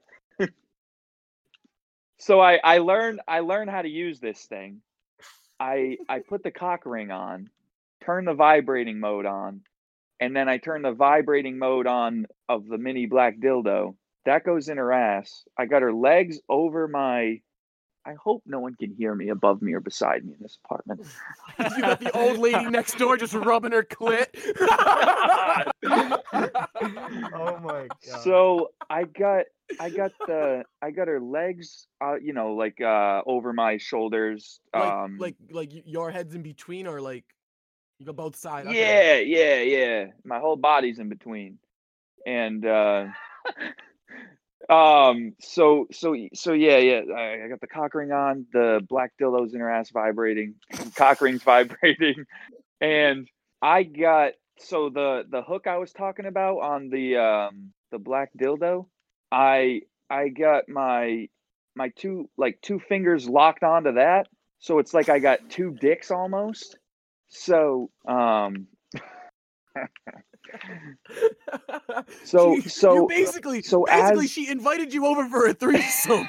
C: so I I learned I learned how to use this thing. I I put the cock ring on, turn the vibrating mode on, and then I turn the vibrating mode on of the mini black dildo. That goes in her ass. I got her legs over my I hope no one can hear me above me or beside me in this apartment.
B: You got the old lady next door just rubbing her clit.
A: Oh my god.
C: So I got I got the I got her legs uh you know like uh over my shoulders
B: like,
C: um
B: like, like y- your head's in between, or like you go both sides. Okay.
C: yeah yeah yeah my whole body's in between and uh um so so so yeah yeah I, I got the cock ring on, the black dildos in her ass vibrating, cock rings vibrating, and I got so the the hook I was talking about on the um the black dildo, I I got my my two like two fingers locked onto that, so it's like I got two dicks almost. So um So-
B: She-
C: so-
B: you basically,
C: so
B: basically,
C: as-
B: she invited you over for a threesome.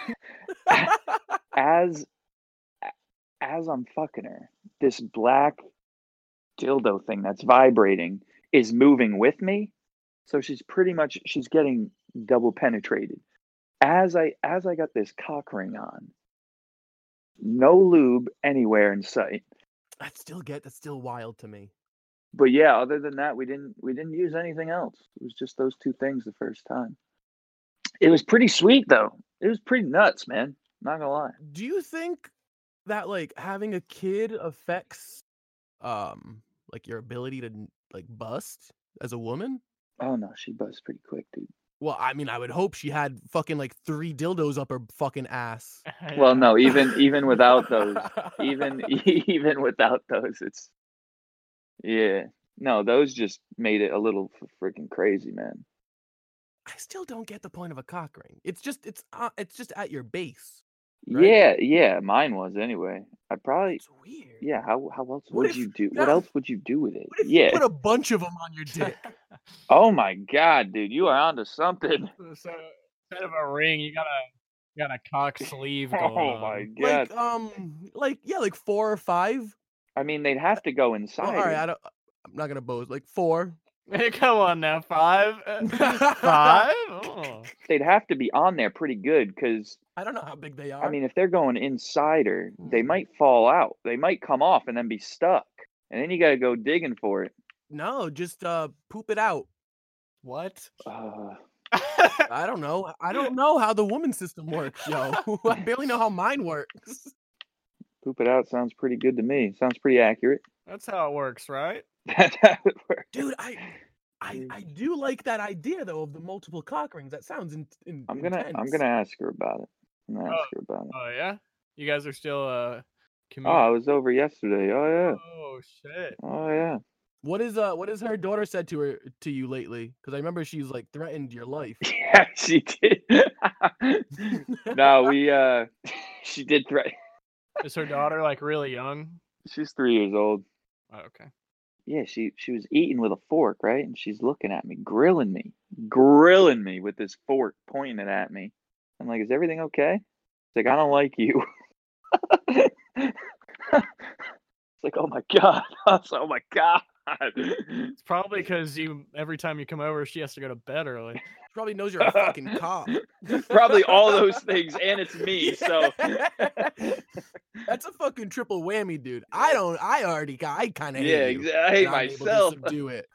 C: as as I'm fucking her, this black dildo thing that's vibrating is moving with me. So she's pretty much she's getting double penetrated. As I as I got this cock ring on, no lube anywhere in sight.
B: I still get that's still wild to me.
C: But yeah, other than that, we didn't we didn't use anything else. It was just those two things the first time. It was pretty sweet though. It was pretty nuts, man. Not gonna lie.
B: Do you think that like having a kid affects um like your ability to like bust as a woman?
C: Oh no, she buzzed pretty quick, dude.
B: Well, I mean, I would hope she had fucking like three dildos up her fucking ass.
C: Well, no, even even without those, even even without those, it's yeah. No, those just made it a little freaking crazy, man.
B: I still don't get the point of a cock ring. It's just it's uh, it's just at your base. Right?
C: Yeah, yeah, mine was anyway. I probably
B: It's weird.
C: yeah. How how else
B: What
C: would
B: if-
C: you do?
B: no,
C: What else would you do with it?
B: What if
C: Yeah.
B: you put a bunch of them on your dick?
C: Oh my god, dude, you are onto something.
A: So instead of a ring, you got a you got a cock sleeve going
C: Oh
A: on.
C: my god.
B: Like um, like yeah, like four or five.
C: I mean, they'd have to go inside.
B: Well, all right,
C: it.
B: I don't. I'm not gonna boast. Like four.
A: Come on now, five, five. Oh.
C: They'd have to be on there pretty good because
B: I don't know how big they are.
C: I mean, if they're going inside her, they
B: Hmm.
C: might fall out. They might come off and then be stuck, and then you got to go digging for it.
B: no, just uh, poop it out.
A: What?
C: Uh,
B: I don't know. I don't know how the woman system works, yo. I barely know how mine works.
C: poop it out sounds pretty good to me. Sounds pretty accurate.
A: That's how it works, right?
C: That's how it works.
B: Dude, I, I, I do like that idea though of the multiple cock rings. That sounds in, in,
C: I'm gonna
B: intense.
C: I'm gonna ask her about it. I'm gonna ask
A: Oh.
C: her about it.
A: Oh yeah. You guys are still uh.
C: Oh,
A: Commu-
C: I was over yesterday. Oh
A: oh shit.
C: yeah. Oh yeah.
B: What is uh what has her daughter said to her to you lately? Because I remember she's like threatened your life.
C: Yeah, she did. No, we uh, she did threaten.
A: Is her daughter like really young?
C: She's three years old.
A: Oh, okay.
C: Yeah, she she was eating with a fork, right? And she's looking at me, grilling me, grilling me with this fork, pointing it at me. I'm like, "Is everything okay?" It's like, "I don't like you." It's like, "Oh my god!" It's like, "Oh my god!"
A: It's probably because you every time you come over, she has to go to bed early.
B: She probably knows you're a fucking cop.
C: Probably all those things, and it's me. So
B: That's a fucking triple whammy, dude. I don't. I already got. I kind of hate
C: yeah,
B: you.
C: exactly. I hate
B: and I'm able to
C: myself.
B: subdue it.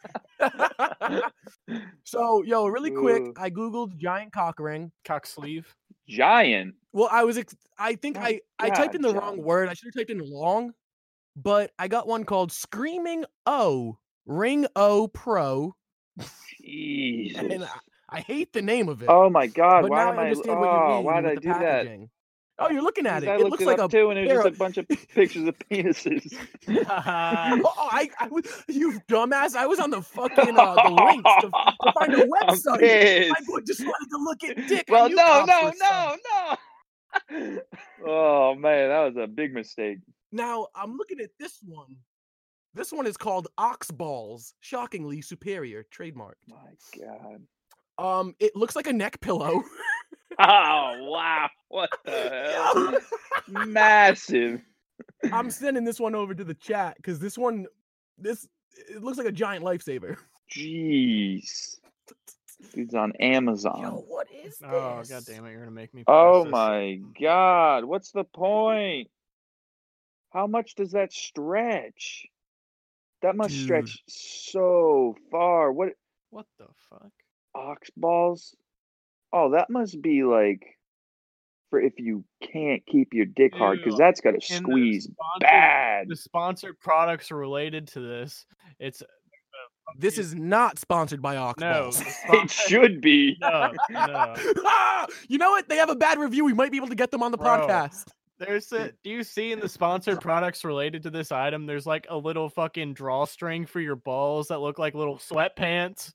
B: So, yo, really quick,
C: Ooh.
B: I googled giant cock ring.
A: Cock sleeve.
C: Giant.
B: Well, I was. Ex- I think
C: Oh,
B: I I typed
C: God,
B: in the
C: John.
B: wrong word. I should have typed in long, but I got one called Screaming O Ring O Pro,
C: Jesus.
B: and I, I hate the name of it.
C: Oh my god,
B: but
C: why
B: now
C: am
B: I
C: I
B: understand
C: oh,
B: what you mean
C: why did
B: with
C: I
B: the
C: do that?
B: packaging. Oh, you're looking at
C: Because
B: it.
C: I
B: It
C: looked
B: looks
C: it
B: like
C: up
B: a
C: too, and it was
B: pair
C: just
B: of-
C: a bunch of pictures of penises.
B: oh, I, I was, you dumbass! I was on the fucking uh, the links to, to find a
C: I'm
B: website.
C: pissed.
B: I boy just wanted to look at dick. I
C: Well,
B: knew
C: no,
B: cops
C: no,
B: were some-
C: no, no. Oh man, that was a big mistake.
B: Now I'm looking at this one. This one is called Ox Balls. Shockingly superior, trademark.
C: My god.
B: Um, it looks like a neck pillow.
C: Oh wow, what the hell? Massive.
B: I'm sending this one over to the chat because this one, this it looks like a giant lifesaver.
C: Jeez. Dude's on Amazon.
B: Yo, what is this?
A: Oh god damn it! You're gonna make me.
C: Oh
A: press this.
C: my god, what's the point? How much does that stretch? That must
B: Dude.
C: stretch so far. What
A: What the fuck?
C: ox balls? Oh, that must be like for if you can't keep your dick hard because
A: Ew,
C: that's got to
A: In the
C: squeeze
A: sponsored-
C: bad.
A: The sponsored products related to this. It's
B: This is not sponsored by Ox
A: no.
B: Balls.
A: the
C: It
A: sponsor-
C: should be.
A: no, no.
B: Ah, you know what? They have a bad review. We might be able to get them on the
A: Bro.
B: podcast.
A: There's a. Do you see in the sponsored products related to this item? There's like a little fucking drawstring for your balls that look like little sweatpants.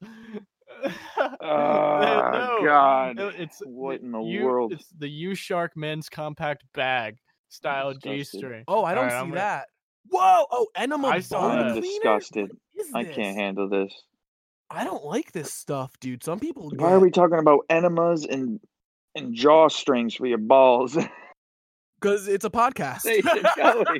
C: Oh
A: No,
C: god.
A: no, it's
C: What in the
A: U-
C: world?
A: It's the U Shark Men's Compact Bag style G
C: Disgusted.
A: string.
B: Oh, I don't
A: Alright,
B: see
A: I'm gonna-
B: that. Whoa! Oh, enema
A: I saw
B: bone
A: that.
C: I'm
B: cleaner?
C: disgusted.
B: What is
C: I
B: this?
C: can't handle this.
B: I don't like this stuff, dude. Some people.
C: Why are
B: get-
C: we talking about enemas and and jaw strings for your balls?
B: Because it's a podcast.
C: They should going.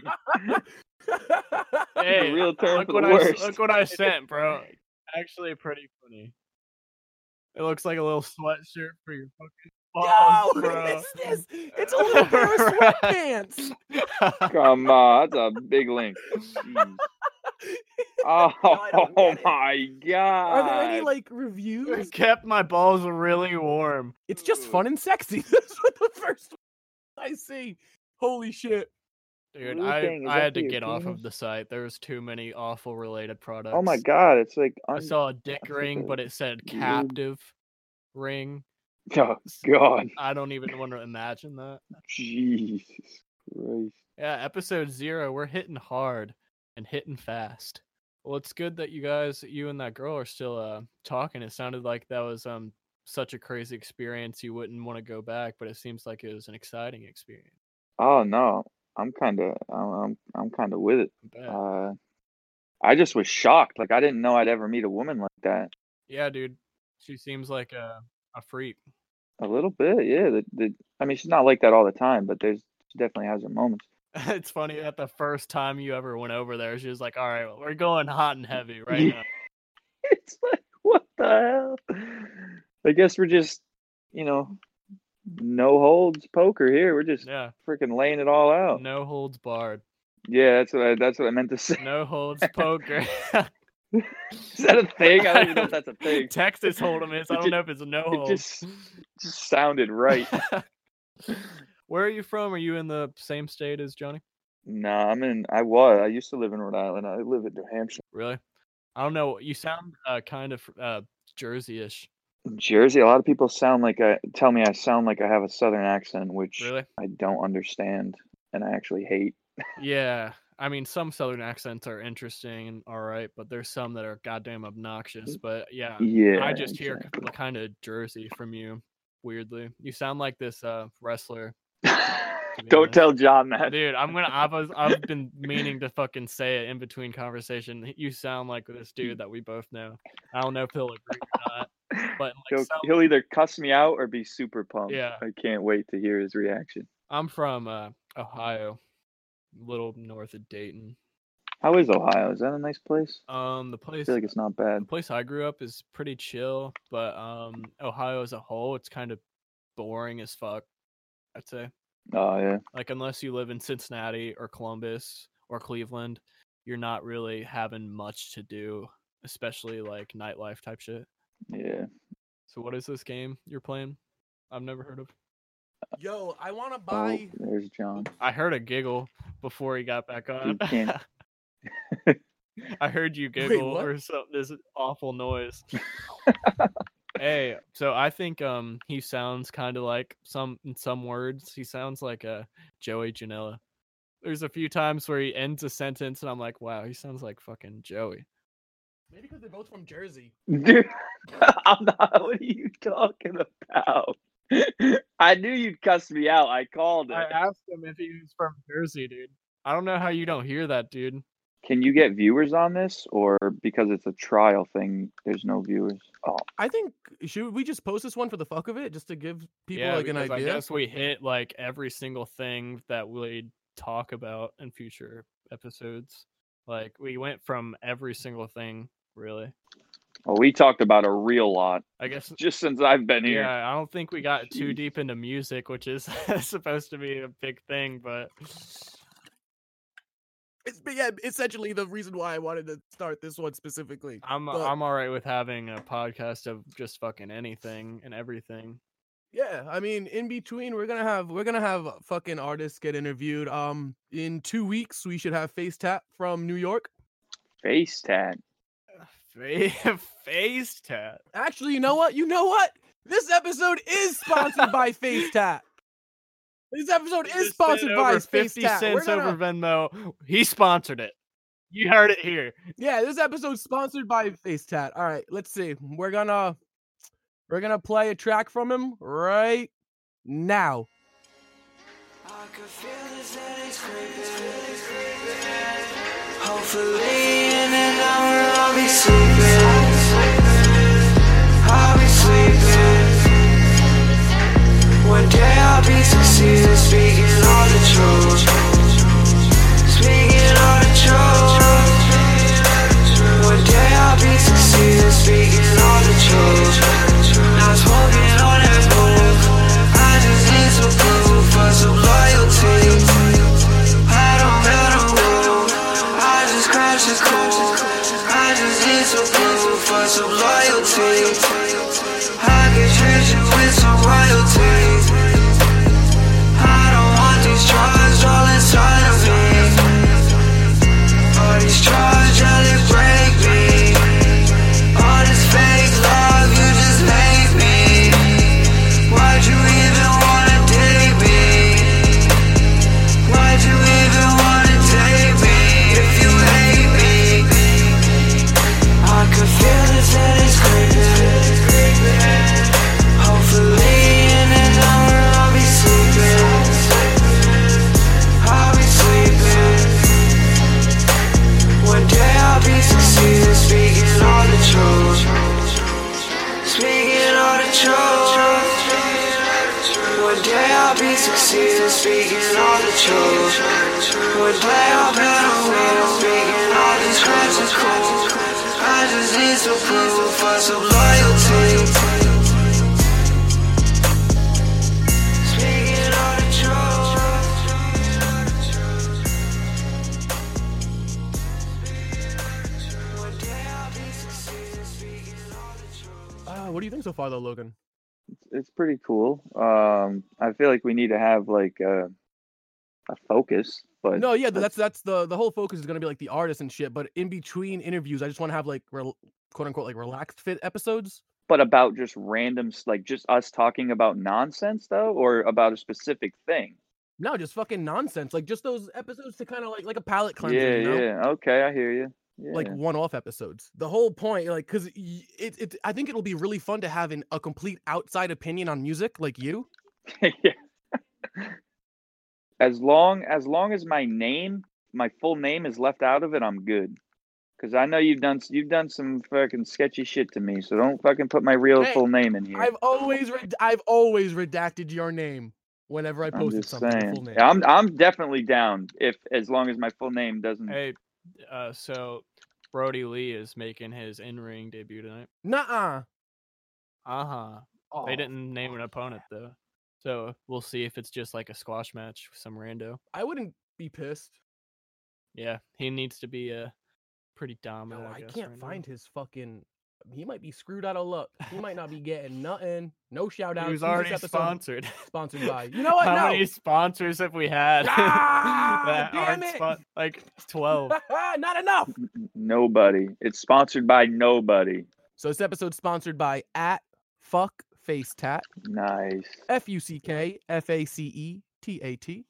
A: Hey,
C: real term
A: look
C: for
A: what
C: the
A: I s-
C: worst.
A: look what I sent, bro. Actually, pretty funny. It looks like a little sweatshirt for your fucking
B: Yo,
A: balls,
B: what
A: bro.
B: is this? It's a little pair of sweatpants.
C: Come on, that's a big link. Jeez. Oh,
B: I don't get it.
C: my god.
B: Are there any like reviews?
A: It kept my balls really warm.
B: It's just fun and sexy. That's what the first one I see. Holy shit.
A: Dude,
C: Blue
A: I,
C: thing, is
A: I
C: that
A: had
C: for
A: to
C: your
A: get off
C: penis?
A: of the site. There was too many awful related products.
C: Oh my god, it's like
A: I
C: un-
A: saw a dick
C: that's like
A: ring,
C: a
A: but it said
C: lube.
A: captive ring.
C: Oh god.
A: I don't even want to imagine that.
C: Jesus Christ.
A: Yeah, episode zero, we're hitting hard and hitting fast. Well, it's good that you guys, you and that girl, are still uh talking. It sounded like that was um such a crazy experience you wouldn't want to go back, but it seems like it was an exciting experience.
C: Oh no. I'm kind of I'm I'm kind of with it.
A: Bet.
C: Uh, I just was shocked. Like I didn't know I'd ever meet a woman like that.
A: Yeah, dude. She seems like a a freak.
C: A little bit, yeah. The, the, I mean, she's not like that all the time, but there's she definitely has her moments.
A: It's funny that the first time you ever went over there, she was like, "All right, we're going hot and heavy right now."
C: It's like, what the hell? I guess we're just, you know, no holds poker here. We're just
A: Yeah,
C: freaking laying it all out.
A: no holds barred.
C: Yeah, that's what I that's what I meant to say.
A: No holds poker.
C: Is that a thing? I don't even know if that's a thing.
A: Texas Hold'em is. I
C: It
A: don't
C: ju-
A: know if it's a no
C: It
A: hold.
C: just just sounded right.
A: Where are you from? Are you in the same state as Johnny?
C: Nah, I'm in. I was. I used to live in Rhode Island. I live in New Hampshire.
A: Really? I don't know. You sound uh, kind of uh, Jersey-ish.
C: Jersey. A lot of people sound like I tell me I sound like I have a Southern accent, which
A: Really?
C: I don't understand, and I actually hate.
A: Yeah. I mean, some Southern accents are interesting and all right, but there's some that are goddamn obnoxious. But yeah,
C: Yeah.
A: I just hear
C: exactly.
A: kind of Jersey from you. Weirdly, you sound like this uh, wrestler. be
C: Don't
A: honest.
C: tell John that.
A: Dude, I'm gonna. I was. I've been meaning to fucking say it in between conversation. You sound like this dude that we both know. I don't know if he'll agree or not, but like,
C: He'll,
A: some-
C: he'll either cuss me out or be super pumped.
A: Yeah.
C: I can't wait to hear his reaction.
A: I'm from uh, Ohio, little north of Dayton.
C: How is Ohio? Is that a nice place?
A: Um, the
C: I
A: place.
C: feel like it's not
A: The
C: bad.
A: place I grew up is pretty chill, but um, Ohio as a whole, it's kind of boring as fuck. I'd say.
C: Oh yeah.
A: Like, unless you live in Cincinnati or Columbus or Cleveland, you're not really having much to do, especially like nightlife type shit.
C: Yeah.
A: So, what is this game you're playing? I've never heard of.
B: Yo, I want to
C: Oh,
B: buy.
C: there's John.
A: I heard a giggle before he got back on.
C: You can't-
A: I heard you
B: Wait,
A: giggle
B: what?
A: or something. This awful noise. Hey, so I think um he sounds kind of like some in some words. He sounds like a Joey Janela. There's a few times where he ends a sentence and I'm like, wow, he sounds like fucking Joey.
B: Maybe because they're both from Jersey.
C: Dude, I'm not. What are you talking about? I knew you'd cuss me out. I called it.
A: I asked him if he was from Jersey, dude. I don't know how you don't hear that, dude.
C: Can you get viewers on this, or because it's a trial thing, there's no viewers? Oh,
B: I think should we just post this one for the fuck of it, just to give people
A: yeah,
B: like an
A: because
B: idea?
A: I guess we hit like every single thing that we talk about in future episodes. Like we went from every single thing, really.
C: well, we talked about a real lot
A: I guess.
C: just since I've been here.
A: Yeah, I don't think we got too
C: Jeez.
A: deep into music, which is supposed to be a big thing, but
B: It's but yeah, essentially the reason why I wanted to start this one specifically.
A: I'm
B: But-
A: I'm all right with having a podcast of just fucking anything and everything.
B: Yeah, I mean, in between, we're gonna have we're gonna have fucking artists get interviewed. Um, in two weeks, we should have Face Tap from New York.
C: Face tat.
A: Fa- Face tat.
B: Actually, you know what? You know what? This episode is sponsored by Face Tap. This episode is
A: Just
B: sponsored
A: sent
B: by
A: over
B: Face
A: fifty
B: Tap. We're
A: cents
B: gonna,
A: over Venmo. He sponsored it. You heard it here.
B: yeah, this episode's sponsored by Face Tat. All right, let's see. We're gonna we're gonna play a track from him right now.
D: I can feel this and it's creeping. Hopefully in an hour I'll be sleeping. I'll be sleeping. One day I'll be succeeding, speaking all the truth. Speaking all the truth. One day I'll be succeeding, speaking all the truth. Not smoking on that move. I just need some proof for some loyalty. I don't build a room. I just crash the cool. I just need some proof for some loyalty. I can treat you with some royalty. I speaking all the truth. Would play off in a wheel, speaking all these crimes is cool. I just need some proof for some loyalty. Speaking all the truth. One day I'll be succeeding, speaking all the truth.
B: Uh, what do you think so far, though, Logan?
C: It's pretty cool. Um, I feel like we need to have like a, a focus, but
B: No, yeah, that's that's the the whole focus is gonna be like the artist and shit. But in between interviews, I just want to have like rel- quote unquote like relaxed fit episodes.
C: but about just random, s- like just us talking about nonsense though, or about a specific thing.
B: No, just fucking nonsense. Like just those episodes to kind of like like a palate cleanser.
C: Yeah,
B: you know?
C: yeah. Okay, I hear you. Yeah.
B: Like one-off episodes. The whole point, like, because it, it, I think it'll be really fun to have an, a complete outside opinion on music, like you.
C: yeah. As long as long as my name, my full name is left out of it, I'm good. Cause I know you've done you've done some fucking sketchy shit to me, so don't fucking put my real
B: Hey,
C: full name in here.
B: I've always, red- I've always redacted your name whenever I
C: I'm
B: posted
C: just
B: something. The
C: saying.
B: full name.
C: Yeah, I'm I'm definitely down if as long as my full name doesn't.
A: Hey, uh, so Brody Lee is making his in-ring debut tonight.
B: Nuh-uh.
A: Uh huh.
B: Oh,
A: They didn't name an opponent though, so we'll see if it's just like a squash match with some rando.
B: I wouldn't be pissed.
A: Yeah, he needs to be a pretty
B: No,
A: dominant. I,
B: I
A: guess,
B: can't
A: right now.
B: find his fucking. He might be screwed out of luck. He might not be getting nothing. No shout outs.
A: He was already sponsored.
B: Sponsored by. You know what?
A: How
B: No.
A: many sponsors have we had?
B: Ah,
A: that
B: damn
A: aren't
B: it.
A: spon- like twelve.
B: Not enough.
C: Nobody. It's sponsored by nobody.
B: So this episode's sponsored by at fuck face tat.
C: Nice.
B: F U C K F A C E T A T.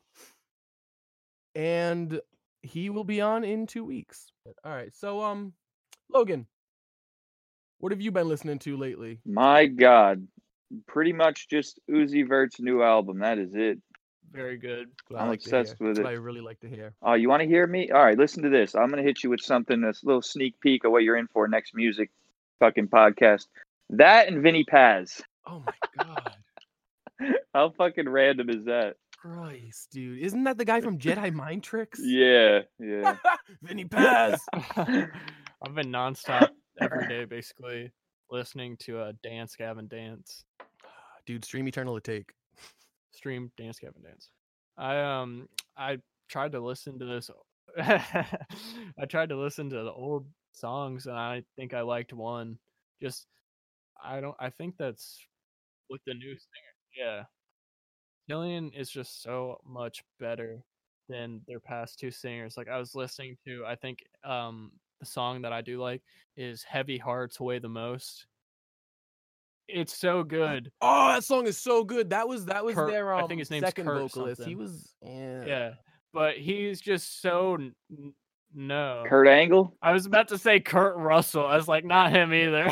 B: And he will be on in two weeks. All right. So um Logan, what have you been listening to lately?
C: My God. Pretty much just Uzi Vert's new album. That is it.
A: Very good.
B: What I
C: I'm
B: like to
C: obsessed
B: hear.
C: with
B: That's
C: it.
B: what I really like to hear.
C: Oh, you want to hear me? All right, listen to this. I'm gonna hit you with something that's a little sneak peek of what you're in for next music fucking podcast. That and Vinny Paz.
B: Oh my god.
C: How fucking random is that?
B: Christ, dude. Isn't that the guy from Jedi Mind Tricks?
C: Yeah, yeah.
B: Vinny Paz.
A: I've been nonstop every day, basically listening to uh, Dance Gavin Dance.
B: Dude, stream Eternal to Take.
A: Stream Dance Gavin Dance. I um I tried to listen to this. I tried to listen to the old songs, and I think I liked one. Just I don't. I think that's with the new singer. Yeah, Killian is just so much better than their past two singers. Like I was listening to, I think um the song that I do like is "Heavy Hearts Weigh the Most." It's so good.
B: Oh, that song is so good. That was that was
A: Kurt-
B: their um,
A: I think his name's
B: second
A: Kurt
B: vocalist. He
A: something.
B: was yeah.
A: Yeah, but he's just so n- n- no.
C: Kurt Angle?
A: I was about to say Kurt Russell. I was like, not him either.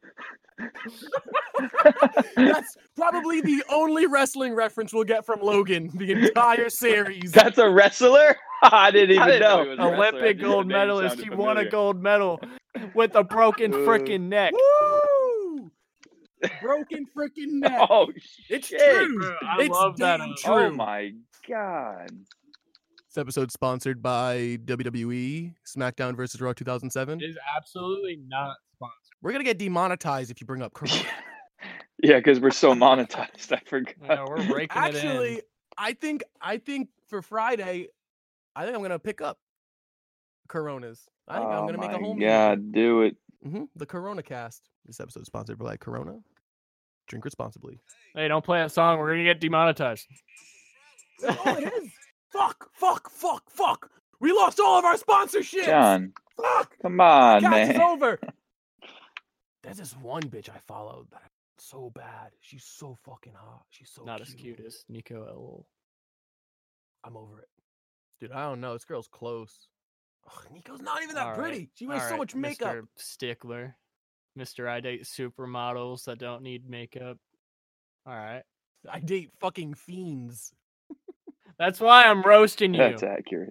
B: That's probably the only wrestling reference we'll get from Logan the entire series.
C: That's a wrestler? I didn't even
E: didn't know
C: know.
E: he was a wrestler. I
A: Olympic
E: just-
A: gold
E: the name
A: medalist.
E: sounded
A: He won a
E: familiar.
A: gold medal with a broken
C: Uh,
A: freaking neck.
B: Woo! Broken freaking neck.
C: Oh,
B: It's
C: shit.
B: true.
A: Bro, I
B: It's
A: love that.
B: damn
A: uh,
B: true.
C: Oh my God.
B: This episode sponsored by W W E SmackDown versus Raw two thousand seven.
A: It is absolutely not sponsored.
B: We're gonna get demonetized if you bring up Corona.
C: Yeah, because we're so monetized. I forgot.
A: No, we're raking it
B: Actually,
A: in.
B: I think I think for Friday, I think I'm gonna pick up Coronas. I think I'm
C: Oh
B: gonna make a
C: my
B: home.
C: God, do it.
B: Mm-hmm. The Corona Cast. This episode is sponsored by Corona. Drink responsibly.
A: Hey, don't play that song. We're gonna get demonetized.
B: Oh, it is. Fuck! Fuck! Fuck! Fuck! We lost all of our sponsorships.
C: John,
B: Fuck!
C: come on,
B: Cast is
C: man.
B: over. There's this one bitch I followed that so bad. She's so fucking hot. She's so
A: Not
B: cute.
A: as cute as Nico L.
B: I'm over it, dude. I don't know. This girl's close. Ugh, Nico's not even that
A: All right,
B: pretty. She wears
A: all
B: so
A: right,
B: much makeup.
A: Mister Stickler. Mister I date supermodels that don't need makeup. All right.
B: I date fucking fiends.
A: That's why I'm roasting you.
C: That's accurate.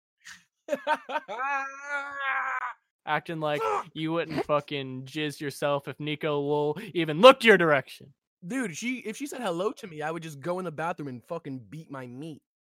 A: Acting like you wouldn't fucking jizz yourself if Nico Lowell even looked your direction.
B: Dude, she if she said hello to me, I would just go in the bathroom and fucking beat my meat.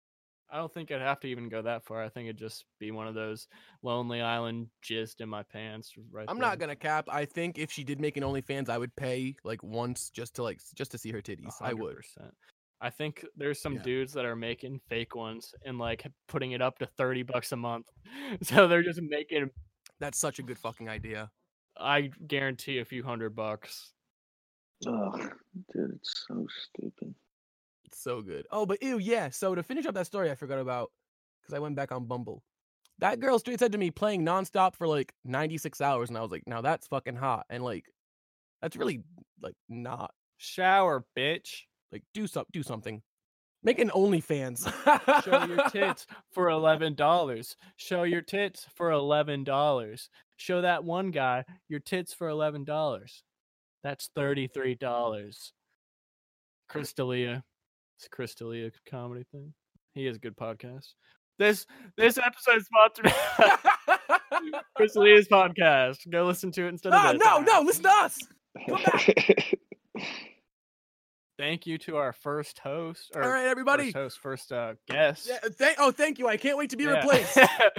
A: I don't think I'd have to even go that far. I think it'd just be one of those Lonely Island gist in my pants. Right.
B: I'm
A: there.
B: not gonna cap. I think if she did make an OnlyFans, I would pay like once just to like s- just to see her titties. I would.
A: one hundred percent. I think there's some
B: Yeah.
A: dudes that are making fake ones and like putting it up to thirty bucks a month. So they're just making,
B: That's such a good fucking idea.
A: I guarantee, a few hundred bucks.
C: Oh, dude, it's so stupid.
B: It's so good. Oh, but ew, yeah. So to finish up that story, I forgot about because I went back on Bumble. That girl straight said to me, playing nonstop for like ninety-six hours, and I was like, now that's fucking hot, and like, that's really like not
A: Shower, bitch.
B: like do some do something. Make an OnlyFans.
A: Show your tits for eleven dollars. Show your tits for eleven dollars. Show that one guy your tits for eleven dollars. That's thirty-three dollars. Chris D'Elia. It's a Chris D'Elia comedy thing. He has a good podcast. This this episode is sponsored by Chris D'Elia's podcast. Go listen to it instead
B: Ah,
A: of this.
B: no, no, listen to us. Come back.
A: Thank you to our first host. Or
B: All right, everybody.
A: First host, first uh, guest.
B: Yeah, thank. Oh, thank you. I can't wait to be
A: Yeah.
B: replaced.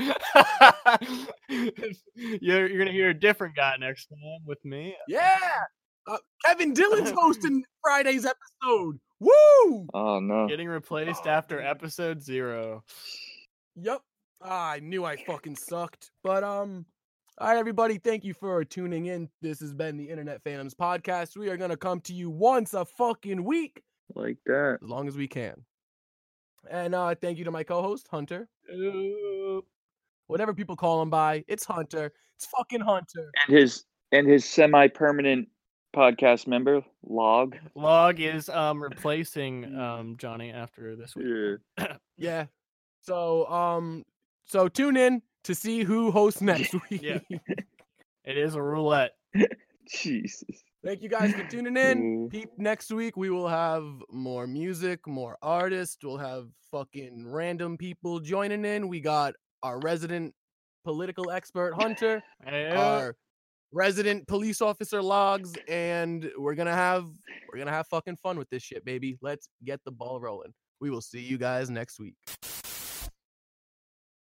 A: you're you're gonna hear a different guy next time with me.
B: Yeah. Uh, Kevin Dillon's hosting Friday's episode. Woo!
C: Oh no.
A: Getting replaced after episode zero.
B: Yep. Ah, I knew I fucking sucked. But um, all right, everybody. Thank you for tuning in. This has been the Internet Phantoms podcast. We are gonna come to you once a fucking week,
C: Like that.
B: as long as we can. And uh, thank you to my co-host Hunter.
A: Ooh.
B: Whatever people call him by, it's Hunter. It's fucking Hunter.
C: And his and his semi-permanent podcast member, Log.
A: Log is um replacing um Johnny after this week.
C: Yeah.
B: Yeah. So um, so tune in to see who hosts next week.
A: Yeah. It is a roulette.
C: Jesus.
B: Thank you guys for tuning in.
C: Mm.
B: Peep, next week we will have more music, more artists. We'll have fucking random people joining in. We got our resident political expert Hunter,
A: Yeah.
B: our resident police officer Logs, and we're gonna have we're gonna have fucking fun with this shit, baby. Let's get the ball rolling. We will see you guys next week.